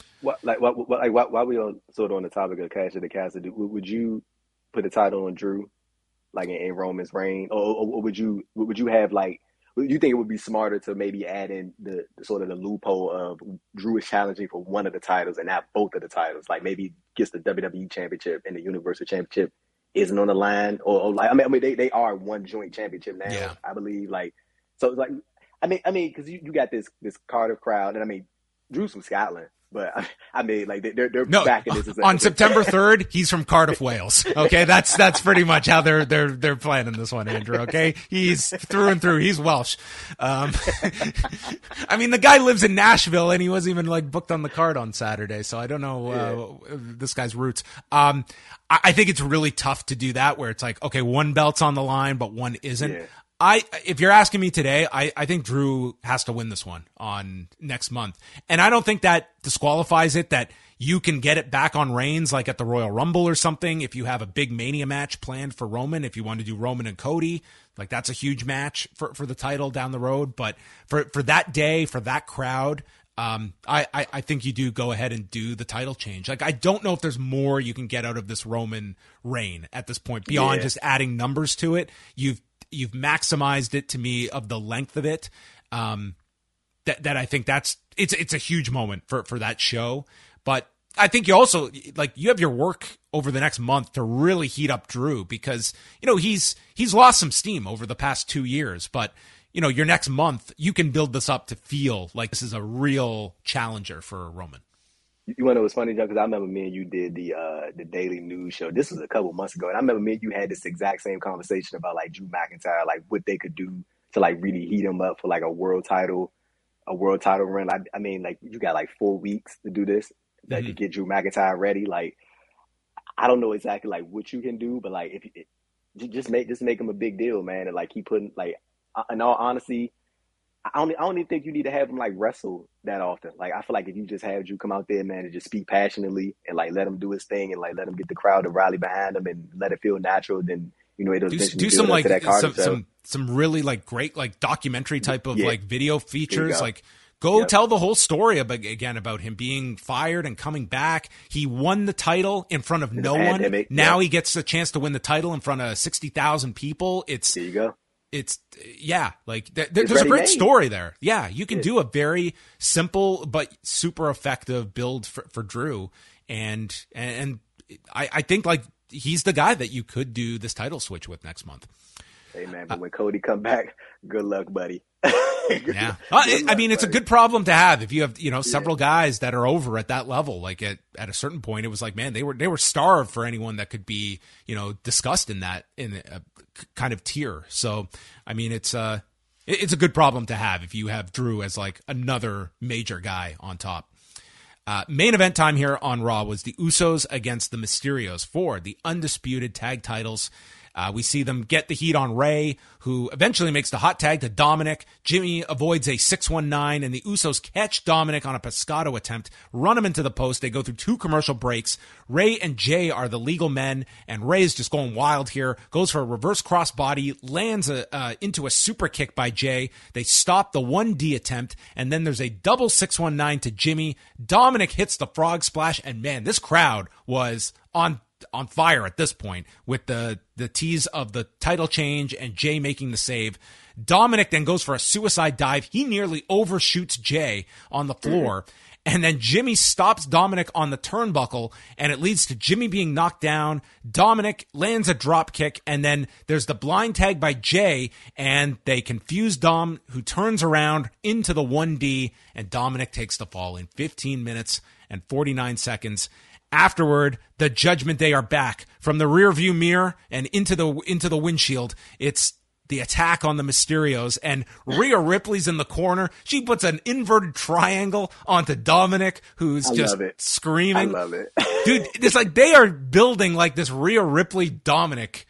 While we on sort of on the topic of Clash of the Castle, would you put a title on Drew, like in Roman's reign, or would you have like? Would you think it would be smarter to maybe add in the sort of the loophole of Drew is challenging for one of the titles and not both of the titles, like maybe gets the WWE Championship and the Universal Championship isn't on the line, or like I mean they are one joint championship now, I believe. Like so, it's like I mean because you got this Cardiff crowd, and I mean Drew's from Scotland. But I mean, like they're backing this. On September 3rd, he's from Cardiff, Wales. Okay, that's pretty much how they're planning this one, Andrew. Okay, he's through and through. He's Welsh. I mean, the guy lives in Nashville, and he wasn't even like booked on the card on Saturday. So I don't know this guy's roots. I think it's really tough to do that, where it's like, okay, one belt's on the line, but one isn't. Yeah. If you're asking me today, I think Drew has to win this one on next month. And I don't think that disqualifies it, that you can get it back on Reigns, like at the Royal Rumble or something. If you have a big Mania match planned for Roman, if you want to do Roman and Cody, like that's a huge match for the title down the road. But for that day, for that crowd, I think you do go ahead and do the title change. Like, I don't know if there's more you can get out of this Roman reign at this point beyond just adding numbers to it. You've maximized it to me of the length of it. That I think it's a huge moment for that show. But I think you also, like, you have your work over the next month to really heat up Drew, because, he's lost some steam over the past 2 years, but your next month, you can build this up to feel like this is a real challenger for Roman. You want to know what's funny, Joe? Because I remember me and you did the Daily News show. This was a couple months ago, and I remember me and you had this exact same conversation about like Drew McIntyre, like what they could do to like really heat him up for like a world title run. I mean, like you got like 4 weeks to do this that could get Drew McIntyre ready. Like I don't know exactly like what you can do, but like if just make him a big deal, man, and like keep putting like in all honesty. I don't even think you need to have him like wrestle that often. Like I feel like if you just have Drew come out there, man, and just speak passionately and like let him do his thing and like let him get the crowd to rally behind him and let it feel natural, then it'll do some like some really like great like documentary type of like video features. Like go tell the whole story about him being fired and coming back. He won the title in front of no one. Now he gets a chance to win the title in front of 60,000 people. There you go. It's like there's a great story there. Yeah, you can do a very simple but super effective build for Drew, and I think like he's the guy that you could do this title switch with next month. Hey man, but when Cody come back, good luck, buddy. Yeah, I mean, it's a good problem to have if you have several guys that are over at that level. Like at a certain point, it was like, man, they were starved for anyone that could be discussed in a kind of tier. So I mean, it's a good problem to have if you have Drew as like another major guy on top. Main event time here on Raw was the Usos against the Mysterios for the undisputed tag titles. We see them get the heat on Rey, who eventually makes the hot tag to Dominic. Jimmy avoids a 619, and the Usos catch Dominic on a pescado attempt, run him into the post. They go through 2 commercial breaks. Rey and Jay are the legal men, and Rey's just going wild here. Goes for a reverse crossbody, lands into a super kick by Jay. They stop the 1D attempt, and then there's a double 619 to Jimmy. Dominic hits the frog splash, and man, this crowd was on on fire at this point with the tease of the title change and Jay making the save. Dominic then goes for a suicide dive. He nearly overshoots Jay on the floor. And then Jimmy stops Dominic on the turnbuckle, and it leads to Jimmy being knocked down. Dominic lands a drop kick, and then there's the blind tag by Jay, and they confuse Dom, who turns around into the 1D, and Dominic takes the fall in 15 minutes and 49 seconds. Afterward, the Judgment Day are back from the rearview mirror and into the windshield. It's the attack on the Mysterios, and Rhea Ripley's in the corner. She puts an inverted triangle onto Dominic, who's just screaming. I love it. Dude, it's like they are building like this Rhea Ripley Dominic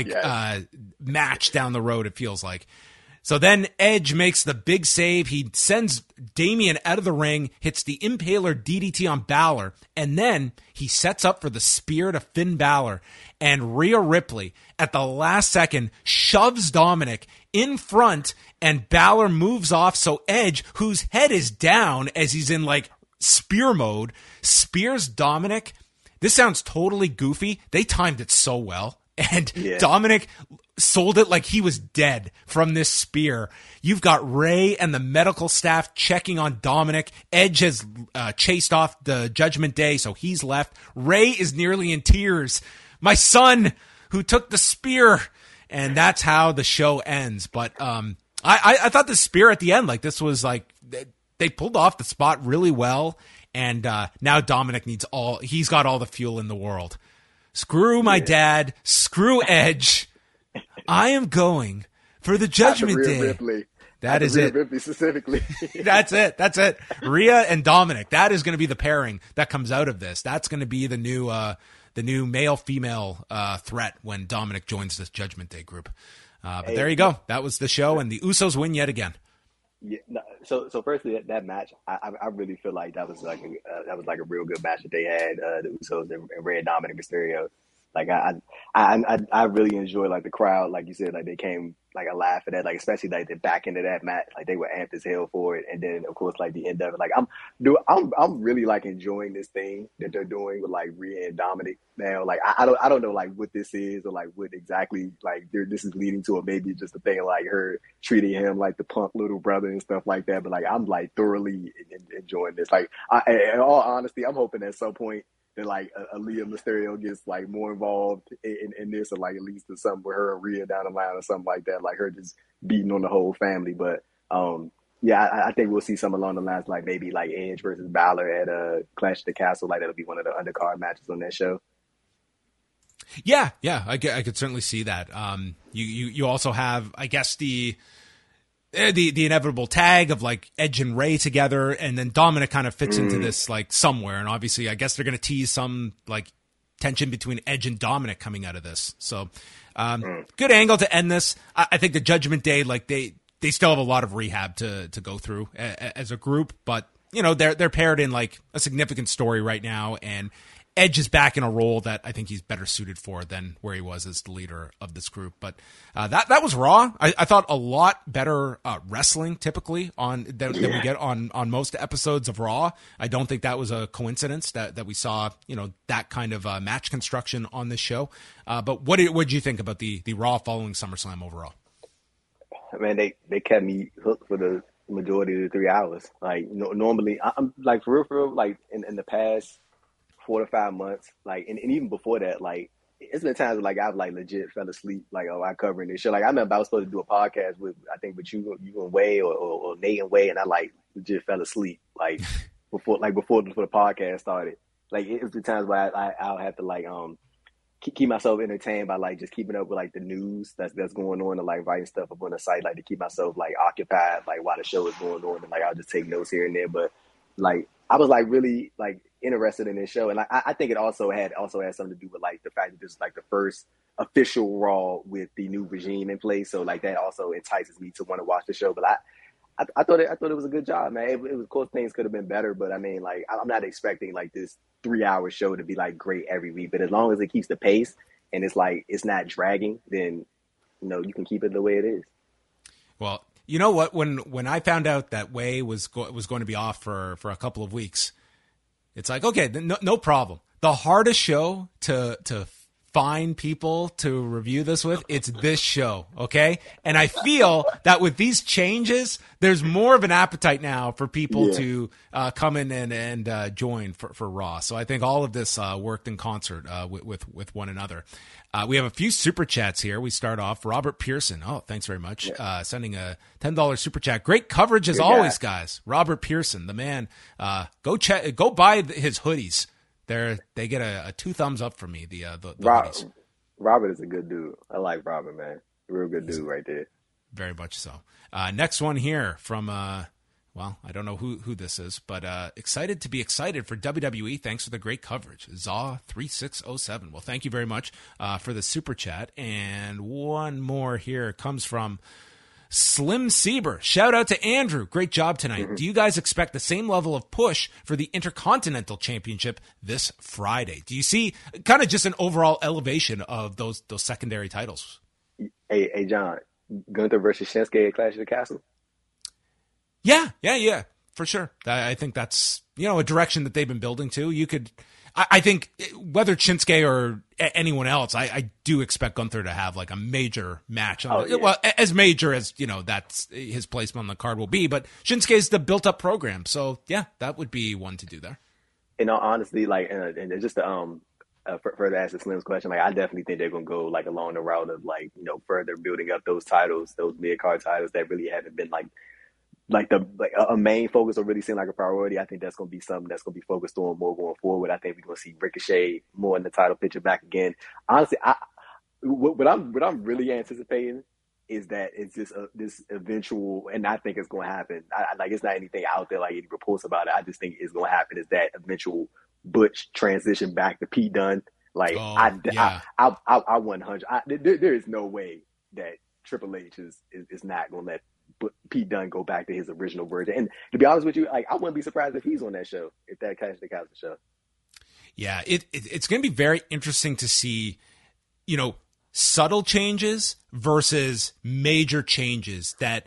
match down the road, it feels like. So then Edge makes the big save. He sends Damian out of the ring, hits the Impaler DDT on Balor, and then he sets up for the spear to Finn Balor. And Rhea Ripley, at the last second, shoves Dominic in front, and Balor moves off. So Edge, whose head is down as he's in like spear mode, spears Dominic. This sounds totally goofy. They timed it so well. And Dominic sold it like he was dead from this spear. You've got Ray and the medical staff checking on Dominic. Edge has chased off the Judgment Day, so he's left. Ray is nearly in tears. My son, who took the spear. And that's how the show ends. But I thought the spear at the end, like this was like, they pulled off the spot really well. And now Dominic he's got all the fuel in the world. Screw my dad. Screw Edge. I am going for the Judgment Day. Ripley. That is it. Ripley specifically. That's it. Rhea and Dominic. That is going to be the pairing that comes out of this. That's going to be the new male-female threat when Dominic joins this Judgment Day group. But there you go. That was the show, and the Usos win yet again. Yeah. No, so firstly, that match, I really feel like that was like a real good match that they had, the Usos and Ray, Dominic Mysterio. Like I really enjoyed like the crowd, like you said, like they came like a laugh at that, like especially like the back end of that match, like they were amped as hell for it, and then of course like the end of it, like I'm really like enjoying this thing that they're doing with like Rhea and Dominic now. Like I don't know like what this is or like what exactly like this is leading to, or maybe just a thing like her treating him like the punk little brother and stuff like that. But like I'm like thoroughly enjoying this. Like in all honesty, I'm hoping at some point that like Aaliyah Mysterio gets like more involved in this, or like at least to something with her and Rhea down the line or something like that, like her just beating on the whole family. But I think we'll see some along the lines like maybe like Edge versus Balor at Clash at the Castle. Like that'll be one of the undercard matches on that show. Yeah, I could certainly see that. You also have, I guess, the inevitable tag of like Edge and Ray together, and then Dominic kind of fits into this like somewhere, and obviously I guess they're going to tease some like tension between Edge and Dominic coming out of this. So good angle to end this. I think the Judgment Day, like they still have a lot of rehab to go through as a group, but you know they're paired in like a significant story right now, and Edge is back in a role that I think he's better suited for than where he was as the leader of this group. But that was Raw. I thought a lot better wrestling typically than we get on most episodes of Raw. I don't think that was a coincidence that we saw that kind of match construction on this show. But what did you think about the Raw following SummerSlam overall? Man, they kept me hooked for the majority of the 3 hours. Like normally, I'm like for real, like in the past 4 to 5 months, like, and even before that, like, it's been times where, like, I've, like, legit fell asleep, like, I covering this shit. Like, I remember I was supposed to do a podcast with you and Way or Nate and Way, and I, like, legit fell asleep, like, before the podcast started. Like, it was the times where I'll have to, like, keep myself entertained by, like, just keeping up with, like, the news that's going on, and, like, writing stuff up on the site, like, to keep myself, like, occupied, like, while the show is going on, and, like, I'll just take notes here and there. But, like, I was, like, really, like, interested in this show, and I think it also had something to do with like the fact that this is like the first official Raw with the new regime in place, so like that also entices me to want to watch the show. But I thought it was a good job, man. It was, of course, things could have been better, but I mean, like, I'm not expecting like this 3-hour show to be like great every week, but as long as it keeps the pace and it's like it's not dragging, then you can keep it the way it is. Well, you know what, when I found out that Way was going to be off for a couple of weeks, it's like, okay, no problem. the hardest show to find people to review this with, it's this show, okay? And I feel that with these changes, there's more of an appetite now for people to come in and join for Raw. So I think all of this worked in concert with one another. We have a few super chats here. We start off Robert Pearson. Oh, thanks very much. Sending a $10 super chat. Great coverage as always, guys. Robert Pearson, the man. Go buy his hoodies. They get a 2 thumbs up from me. The hoodies. Robert is a good dude. I like Robert, man. Real good dude right there. Very much so. Next one here from well, I don't know who this is, but excited to be excited for WWE. Thanks for the great coverage. Zaw3607. Well, thank you very much for the super chat. And one more here comes from Slim Sieber. Shout out to Andrew. Great job tonight. Mm-hmm. Do you guys expect the same level of push for the Intercontinental Championship this Friday? Do you see kind of just an overall elevation of those secondary titles? Hey, John, Gunther versus Shinsuke at Clash of the Castle? Yeah, for sure. I think that's, a direction that they've been building to. You could, I think whether Shinsuke or anyone else, I do expect Gunther to have like a major match. Well, as major as, that's his placement on the card will be, but Shinsuke is the built up program. So yeah, that would be one to do there. In all honesty, like, and just to, further answer Slim's question, like I definitely think they're gonna go like along the route of like, further building up those titles, those mid card titles that really haven't been like a main focus or really seem like a priority. I think that's going to be something that's going to be focused on more going forward. I think we're going to see Ricochet more in the title picture back again. Honestly, what I'm really anticipating is that it's just this eventual, and I think it's going to happen. Like it's not anything out there like any reports about it. I just think it's going to happen is that eventual Butch transition back to Pete Dunne. Like I 100. There is no way that Triple H is not going to let Pete Dunne go back to his original version. And to be honest with you, like I wouldn't be surprised if he's on that show, if that Clash of the Castle show. Yeah, it's going to be very interesting to see, subtle changes versus major changes that,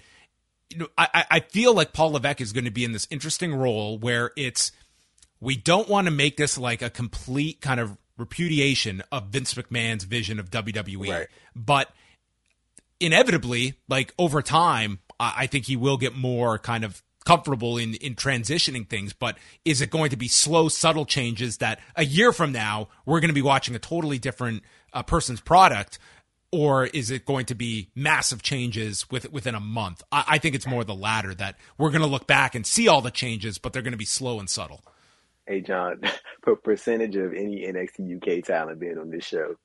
I feel like Paul Levesque is going to be in this interesting role where we don't want to make this like a complete kind of repudiation of Vince McMahon's vision of WWE, right. But inevitably, like over time, I think he will get more kind of comfortable in transitioning things, but is it going to be slow, subtle changes that a year from now we're going to be watching a totally different person's product, or is it going to be massive changes within a month? I think it's more the latter, that we're going to look back and see all the changes, but they're going to be slow and subtle. Hey, John, percentage of any NXT UK talent being on this show?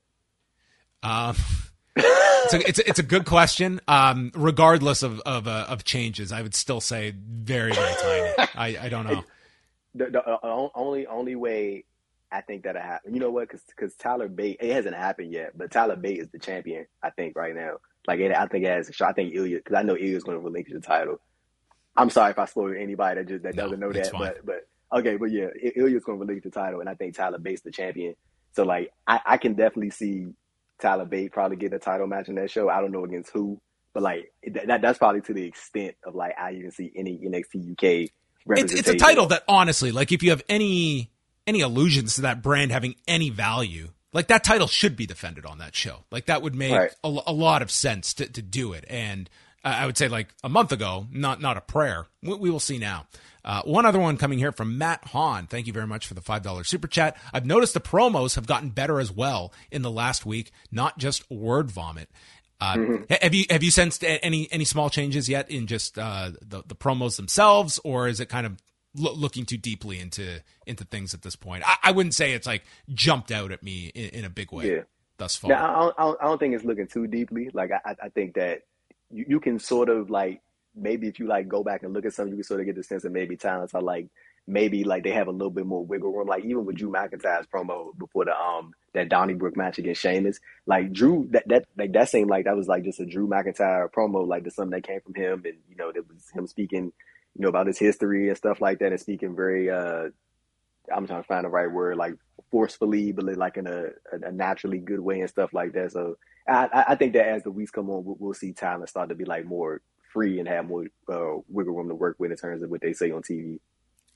It's a good question. Regardless of changes, I would still say very, very tiny. I don't know. The only way I think that'll happen, you know what? Because Tyler Bate, it hasn't happened yet, but Tyler Bate is the champion. I think right now, like I think it has a shot. I think Ilya, because I know Ilya's going to relinquish the title. I'm sorry if I spoil anybody that doesn't know that, but okay, but yeah, Ilya's going to relinquish the title, and I think Tyler Bate's the champion. So like, I can definitely see Tyler Bate probably get a title match in that show. I don't know against who, but like that's probably to the extent of like I even see any NXT UK representation. It's a title that honestly, like if you have any allusions to that brand having any value, like that title should be defended on that show. Like that would make a lot of sense to do it. And I would say like a month ago, not a prayer. We will see now. One other one coming here from Matt Hahn. Thank you very much for the $5 super chat. I've noticed the promos have gotten better as well in the last week, not just word vomit. Have you sensed any small changes yet in just the promos themselves, or is it kind of looking too deeply into things at this point? I wouldn't say it's like jumped out at me in a big way thus far. No, I don't think it's looking too deeply. Like I think that you can sort of like, maybe if you like go back and look at something, you can sort of get the sense that maybe talents are like, maybe like they have a little bit more wiggle room. Like even with Drew McIntyre's promo before that Donnybrook match against Sheamus, like Drew, that seemed like that was like just a Drew McIntyre promo, like there's something that came from him, and that was him speaking, about his history and stuff like that, and speaking very, I'm trying to find the right word, like forcefully, but like in a naturally good way and stuff like that. So I think that as the weeks come on, we'll see talent start to be like more free and have more wiggle room to work with in terms of what they say on TV.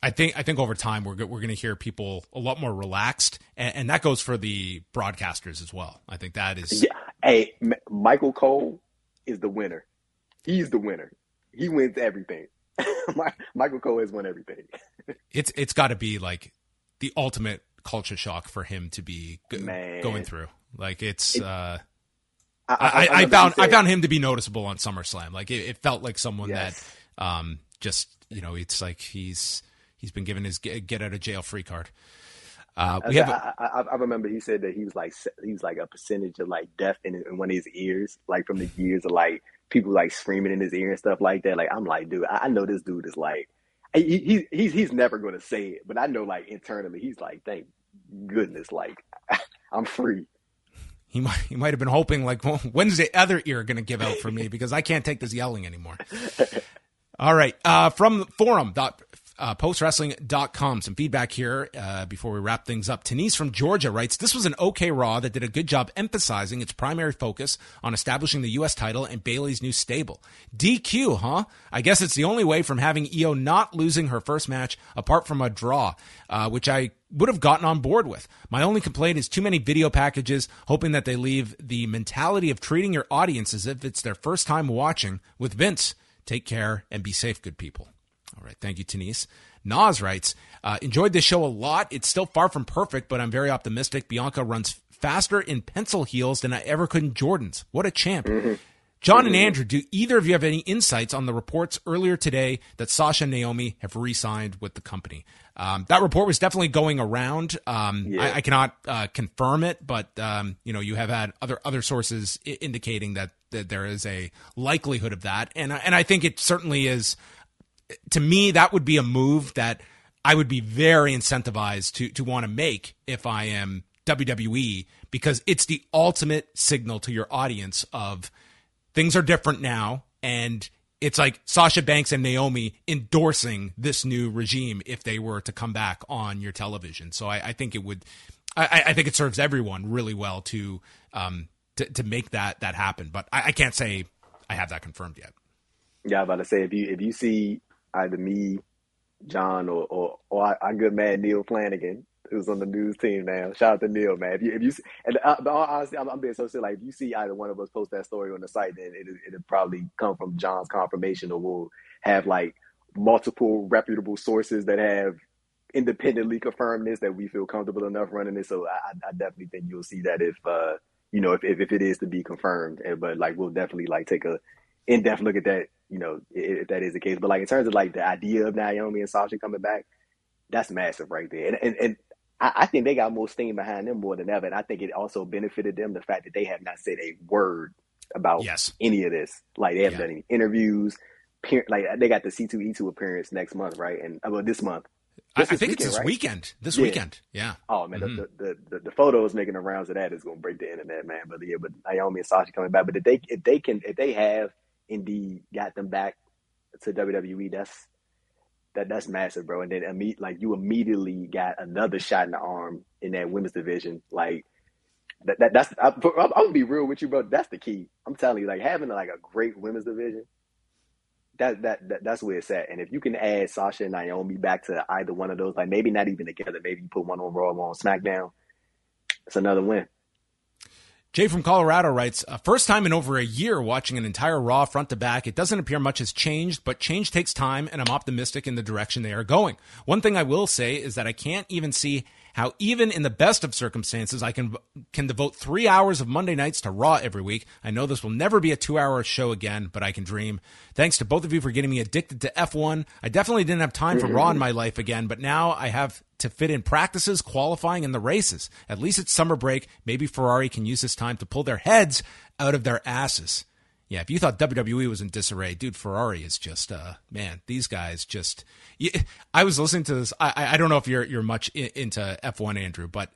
I think over time we're going to hear people a lot more relaxed, and that goes for the broadcasters as well. I think that is. Yeah. Hey, Michael Cole is the winner. He's the winner. He wins everything. Michael Cole has won everything. It's got to be like the ultimate culture shock for him to be going through. Like I found him to be noticeable on SummerSlam. Like it felt like someone that just, it's like he's been given his get out of jail free card. I remember he said that he was like a percentage of like deaf in one of his ears, like from the years of like people like screaming in his ear and stuff like that. Like I'm like, dude, I know this dude is like he's never going to say it, but I know like internally he's like, thank goodness, like I'm free. He might have been hoping like, well, when's the other ear going to give out for me because I can't take this yelling anymore. All right, from forum.postwrestling.com, some feedback here before we wrap things up. Denise from Georgia writes, this was an okay Raw that did a good job emphasizing its primary focus on establishing the U.S. title and Bayley's new stable. DQ, huh? I guess it's the only way from having Io not losing her first match apart from a draw, which I would have gotten on board with. My only complaint is too many video packages, hoping that they leave the mentality of treating your audience as if it's their first time watching with Vince. Take care and be safe, good people. All right. Thank you, Denise. Nas writes, enjoyed this show a lot. It's still far from perfect, but I'm very optimistic. Bianca runs faster in pencil heels than I ever could in Jordans. What a champ. Mm-hmm. John and Andrew, do either of you have any insights on the reports earlier today that Sasha and Naomi have re-signed with the company? That report was definitely going around. I cannot confirm it, but you have had other sources indicating that there is a likelihood of that, and I think it certainly is. To me, that would be a move that I would be very incentivized to want to make if I am WWE, because it's the ultimate signal to your audience of things are different now, and it's like Sasha Banks and Naomi endorsing this new regime if they were to come back on your television. So I think it would. I think it serves everyone really well to make that happen. But I can't say I have that confirmed yet. Yeah, I'm about to say if you see either me, John, or our good man Neil Flanagan, who's on the news team now. Shout out to Neil, man. If you and honestly, I'm being so silly. Like, if you see either one of us post that story on the site, then it'll probably come from John's confirmation, or we'll have like multiple reputable sources that have independently confirmed this, that we feel comfortable enough running this. So I definitely think you'll see that if it is to be confirmed. But like, we'll definitely like take a in-depth look at that, if that is the case. But like, in terms of like the idea of Naomi and Sasha coming back, that's massive right there. And I think they got more steam behind them more than ever. And I think it also benefited them, the fact that they have not said a word about any of this. Like, they haven't done any interviews. Like, they got the C2E2 appearance next month, right? And this month. I think it's this weekend. This weekend. Yeah. Oh man, the photos making the rounds of that is gonna break the internet, man. But Naomi and Sasha coming back. But if they have indeed got them back to WWE, that's massive, bro. And then you immediately got another shot in the arm in that women's division. Like I'm gonna be real with you, bro. That's the key. I'm telling you, like, having like a great women's division, that's where it's at. And if you can add Sasha and Naomi back to either one of those, like maybe not even together, maybe you put one on Raw, one on SmackDown, it's another win. Jay from Colorado writes, first time in over a year watching an entire Raw front to back. It doesn't appear much has changed, but change takes time, and I'm optimistic in the direction they are going. One thing I will say is that I can't even see how, even in the best of circumstances, I can devote 3 hours of Monday nights to Raw every week. I know this will never be a 2-hour show again, but I can dream. Thanks to both of you for getting me addicted to F1. I definitely didn't have time for Raw in my life again, but now I have to fit in practices, qualifying, and the races. At least it's summer break. Maybe Ferrari can use this time to pull their heads out of their asses. Yeah, if you thought WWE was in disarray, dude, Ferrari is just, man, these guys just... I was listening to this. I don't know if you're much into F1, Andrew, but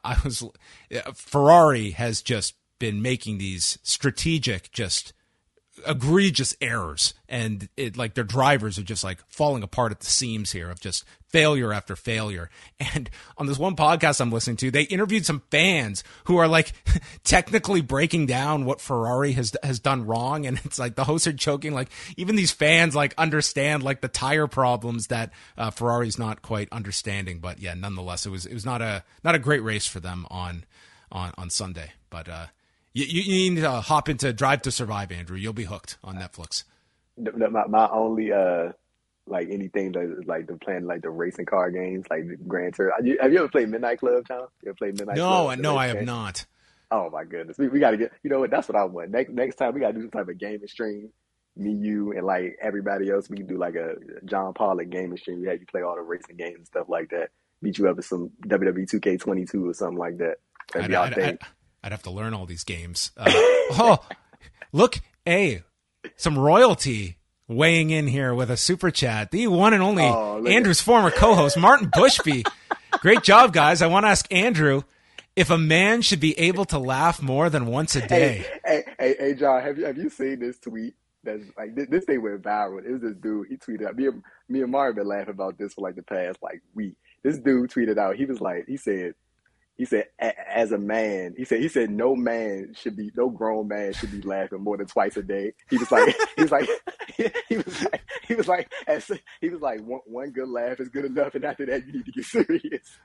Ferrari has just been making these strategic, just egregious errors, and like their drivers are just like falling apart at the seams here of just failure after failure. And on this one podcast I'm listening to, they interviewed some fans who are like technically breaking down what Ferrari has done wrong, and it's like the hosts are joking, like even these fans like understand like the tire problems that Ferrari's not quite understanding. But yeah, nonetheless, it was not a great race for them on Sunday. But you need to hop into Drive to Survive, Andrew. You'll be hooked on Netflix. My only like anything that is like the playing like the racing car games, like the Grand Tour. Have you ever played Midnight Club, Tom? You ever played Midnight Club? No, I have not. Oh my goodness, we got to get. You know what? That's what I want. Next time we got to do some type of gaming stream. Me, you, and like everybody else. We can do like a John Pollock gaming stream. We have you play all the racing games and stuff like that. Beat you up at some WWE 2K22 or something like that. I'd have to learn all these games. Oh, look, hey, some royalty weighing in here with a super chat. The one and only Andrew's former co-host, Martin Bushby. Great job, guys. I want to ask Andrew if a man should be able to laugh more than once a day. Hey, John, have you seen this tweet? That's like this thing went viral. It was this dude. He tweeted out. Me and Martin been laughing about this for like the past like week. This dude tweeted out. He said, as a man, he said, no grown man should be laughing more than twice a day. He was like, one good laugh is good enough, and after that, you need to get serious.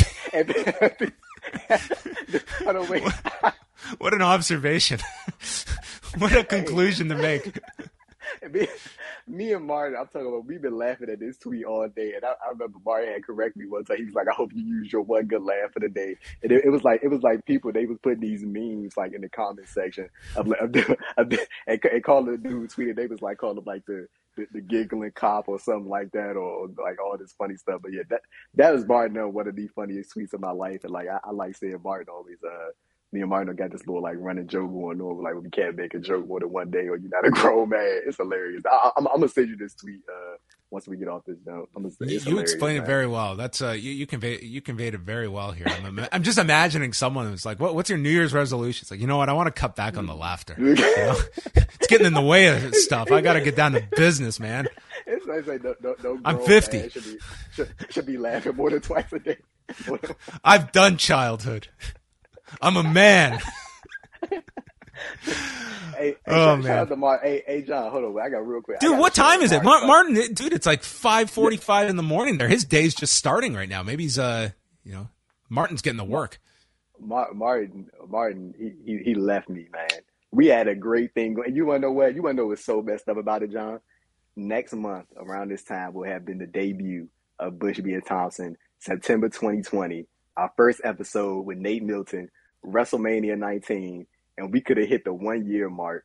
What an observation! What a conclusion to make. Me and Martin, I'm talking about, we've been laughing at this tweet all day, and I remember Martin had corrected me one time. He was like, "I hope you use your one good laugh for the day." And it was like people, they was putting these memes like in the comment section and calling the dude tweeted. They was like calling him like the giggling cop or something like that, or like all this funny stuff. But yeah, that was Martin, one of the funniest tweets of my life, and like I like saying Martin always. Me and Martin got this little like running joke going on, like we can't make a joke more than one day, or you're not a grown man. It's hilarious. I'm gonna send you this tweet once we get off this note. You explained it very well. That's you conveyed it very well here. I'm just imagining someone who's like, "What's your New Year's resolution?" It's like, you know what? I want to cut back on the laughter. You know? It's getting in the way of stuff. I got to get down to business, man. It's like no I'm 50. Should be laughing more than twice a day. I've done childhood. I'm a man. Hey, man. Shout out to Martin. Hey, John, hold on. I got real quick. Dude, what time is it? Martin, dude, it's like 5:45 in the morning there. His day's just starting right now. Maybe he's, Martin's getting to work. Martin, he left me, man. We had a great thing going. You want to know what? You want to know what's so messed up about it, John? Next month, around this time, will have been the debut of Bushby and Thompson, September 2020. Our first episode with Nate Milton, WrestleMania 19, and we could have hit the 1 year mark.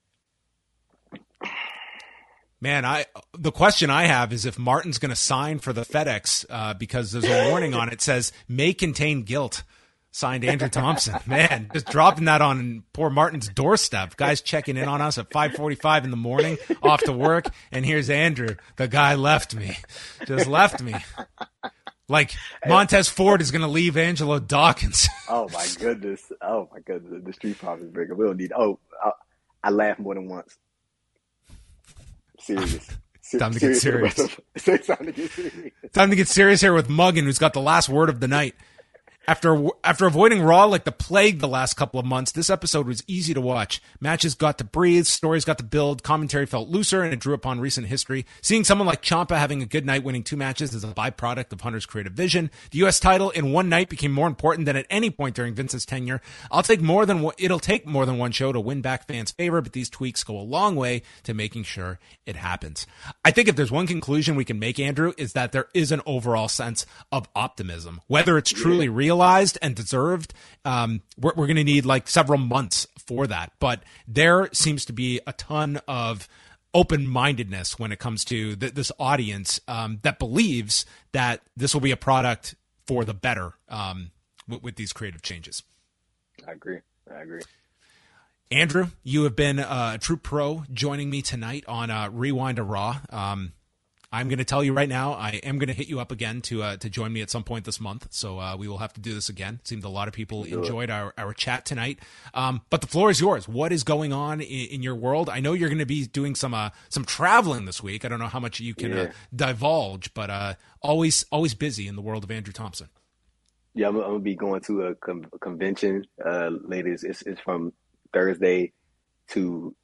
Man, the question I have is if Martin's going to sign for the FedEx because there's a warning on it says may contain guilt. Signed Andrew Thompson. Man, just dropping that on poor Martin's doorstep. Guys checking in on us at 5:45 in the morning, off to work, and here's Andrew. The guy left me. Just left me. Like Montez Ford is going to leave Angelo Dawkins. Oh my goodness! The Street Profits breaker. We don't need. I laughed more than once. Serious. Time to get serious. Time to get serious. Time to get serious here with Muggin, who's got the last word of the night. After avoiding Raw like the plague the last couple of months, this episode was easy to watch. Matches got to breathe, stories got to build, commentary felt looser, and it drew upon recent history. Seeing someone like Ciampa having a good night winning 2 matches is a byproduct of Hunter's creative vision. The U.S. title in one night became more important than at any point during Vince's tenure. It'll take more than one show to win back fans' favor, but these tweaks go a long way to making sure it happens. I think if there's one conclusion we can make, Andrew, is that there is an overall sense of optimism. Whether it's truly realized and deserved, we're going to need like several months for that. But there seems to be a ton of open-mindedness when it comes to this audience that believes that this will be a product for the better with these creative changes. I agree. Andrew, you have been a true pro joining me tonight on Rewind to Raw. I'm going to tell you right now, I am going to hit you up again to join me at some point this month. So we will have to do this again. It seemed a lot of people enjoyed our chat tonight. But the floor is yours. What is going on in your world? I know you're going to be doing some traveling this week. I don't know how much you can divulge, but always busy in the world of Andrew Thompson. Yeah, I'm going to be going to a convention later. It's from Thursday to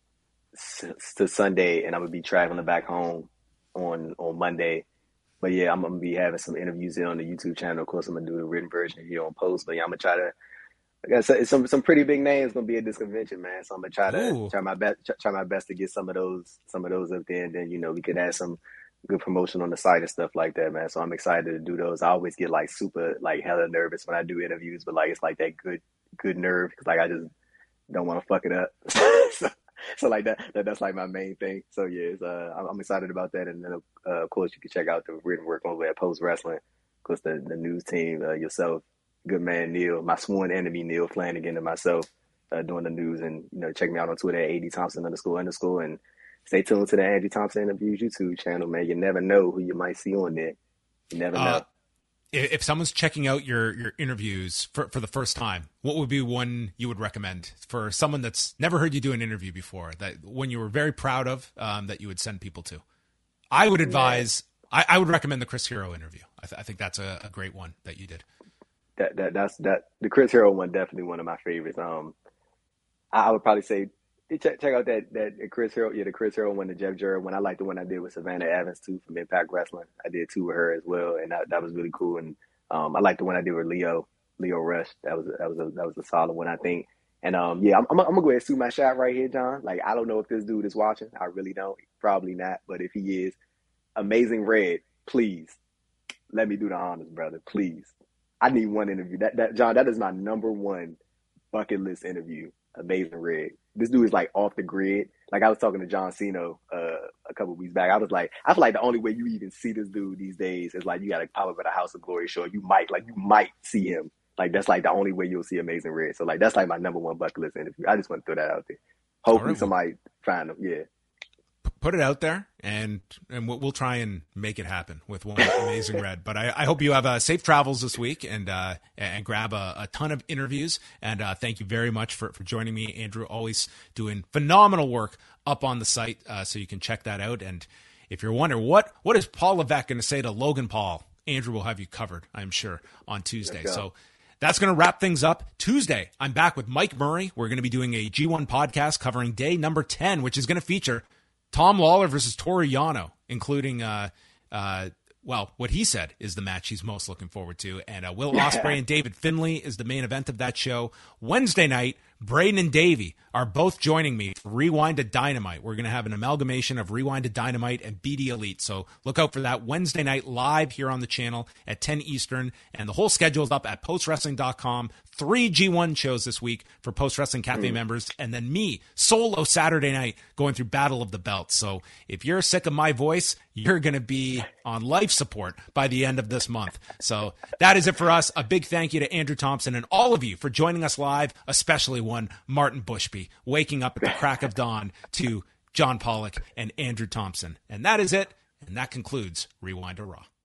Sunday, and I'm going to be traveling back home on Monday. But yeah, I'm gonna be having some interviews in on the YouTube channel. Of course, I'm gonna do the written version here on post. But yeah, I'm gonna try to. Like I said, some pretty big names gonna be at this convention, man. So I'm gonna try my best to get some of those up there, and then we could add some good promotion on the site and stuff like that, man. So I'm excited to do those. I always get like super hella nervous when I do interviews, but like it's like that good nerve because like I just don't want to fuck it up. So like that's like my main thing. So yeah, I'm excited about that. And then of course you can check out the written work over at Post Wrestling. Of course the news team, yourself, good man Neil, my sworn enemy Neil Flanagan, and myself doing the news. And check me out on Twitter at @ADThompson__, and stay tuned to the Andrew Thompson Interviews YouTube channel, man. You never know who you might see on there. You never know. If someone's checking out your interviews for the first time, what would be one you would recommend for someone that's never heard you do an interview before, that one you were very proud of, that you would send people to? I would advise, I would recommend the Chris Hero interview. I think that's a great one that you did. That's the Chris Hero one, definitely one of my favorites. I would probably say check out that Chris Hero, the Chris Hero one, the Jeff Jarrett one. I like the one I did with Savannah Evans too from Impact Wrestling. I did two with her as well, and that was really cool. And I like the one I did with Leo Rush. That was a solid one, I think. And I'm gonna go ahead and shoot my shot right here, John. Like, I don't know if this dude is watching. I really don't. Probably not. But if he is, Amazing Red, please let me do the honors, brother. Please. I need one interview. That John, that is my number one bucket list interview. Amazing Red. This dude is like off the grid. Like I was talking to John Cena a couple of weeks back. I feel like the only way you even see this dude these days is like you got to pop up at a House of Glory show. You might see him. Like that's like the only way you'll see Amazing Red. So like that's like my number one bucket list interview. I just want to throw that out there. Hopefully somebody find him. Yeah. Put it out there, and we'll try and make it happen with one Amazing Red. But I hope you have safe travels this week and grab a ton of interviews. And thank you very much for joining me, Andrew. Always doing phenomenal work up on the site, so you can check that out. And if you're wondering what is Paul Levesque going to say to Logan Paul, Andrew will have you covered, I'm sure, on Tuesday. So that's going to wrap things up. Tuesday, I'm back with Mike Murray. We're going to be doing a G1 podcast covering day number 10, which is going to feature Tom Lawler versus Toru Yano, including, what he said is the match he's most looking forward to. And Will Ospreay and David Finlay is the main event of that show. Wednesday night, Braden and Davey are both joining me for Rewind to Dynamite. We're going to have an amalgamation of Rewind to Dynamite and BD Elite. So look out for that Wednesday night live here on the channel at 10 Eastern. And the whole schedule is up at postwrestling.com. 3 G1 shows this week for Post Wrestling Cafe members. And then me, solo Saturday night, going through Battle of the Belts. So if you're sick of my voice, you're going to be on life support by the end of this month. So that is it for us. A big thank you to Andrew Thompson and all of you for joining us live, especially one Martin Bushby, waking up at the crack of dawn to John Pollock and Andrew Thompson. And that is it. And that concludes Rewind to Raw.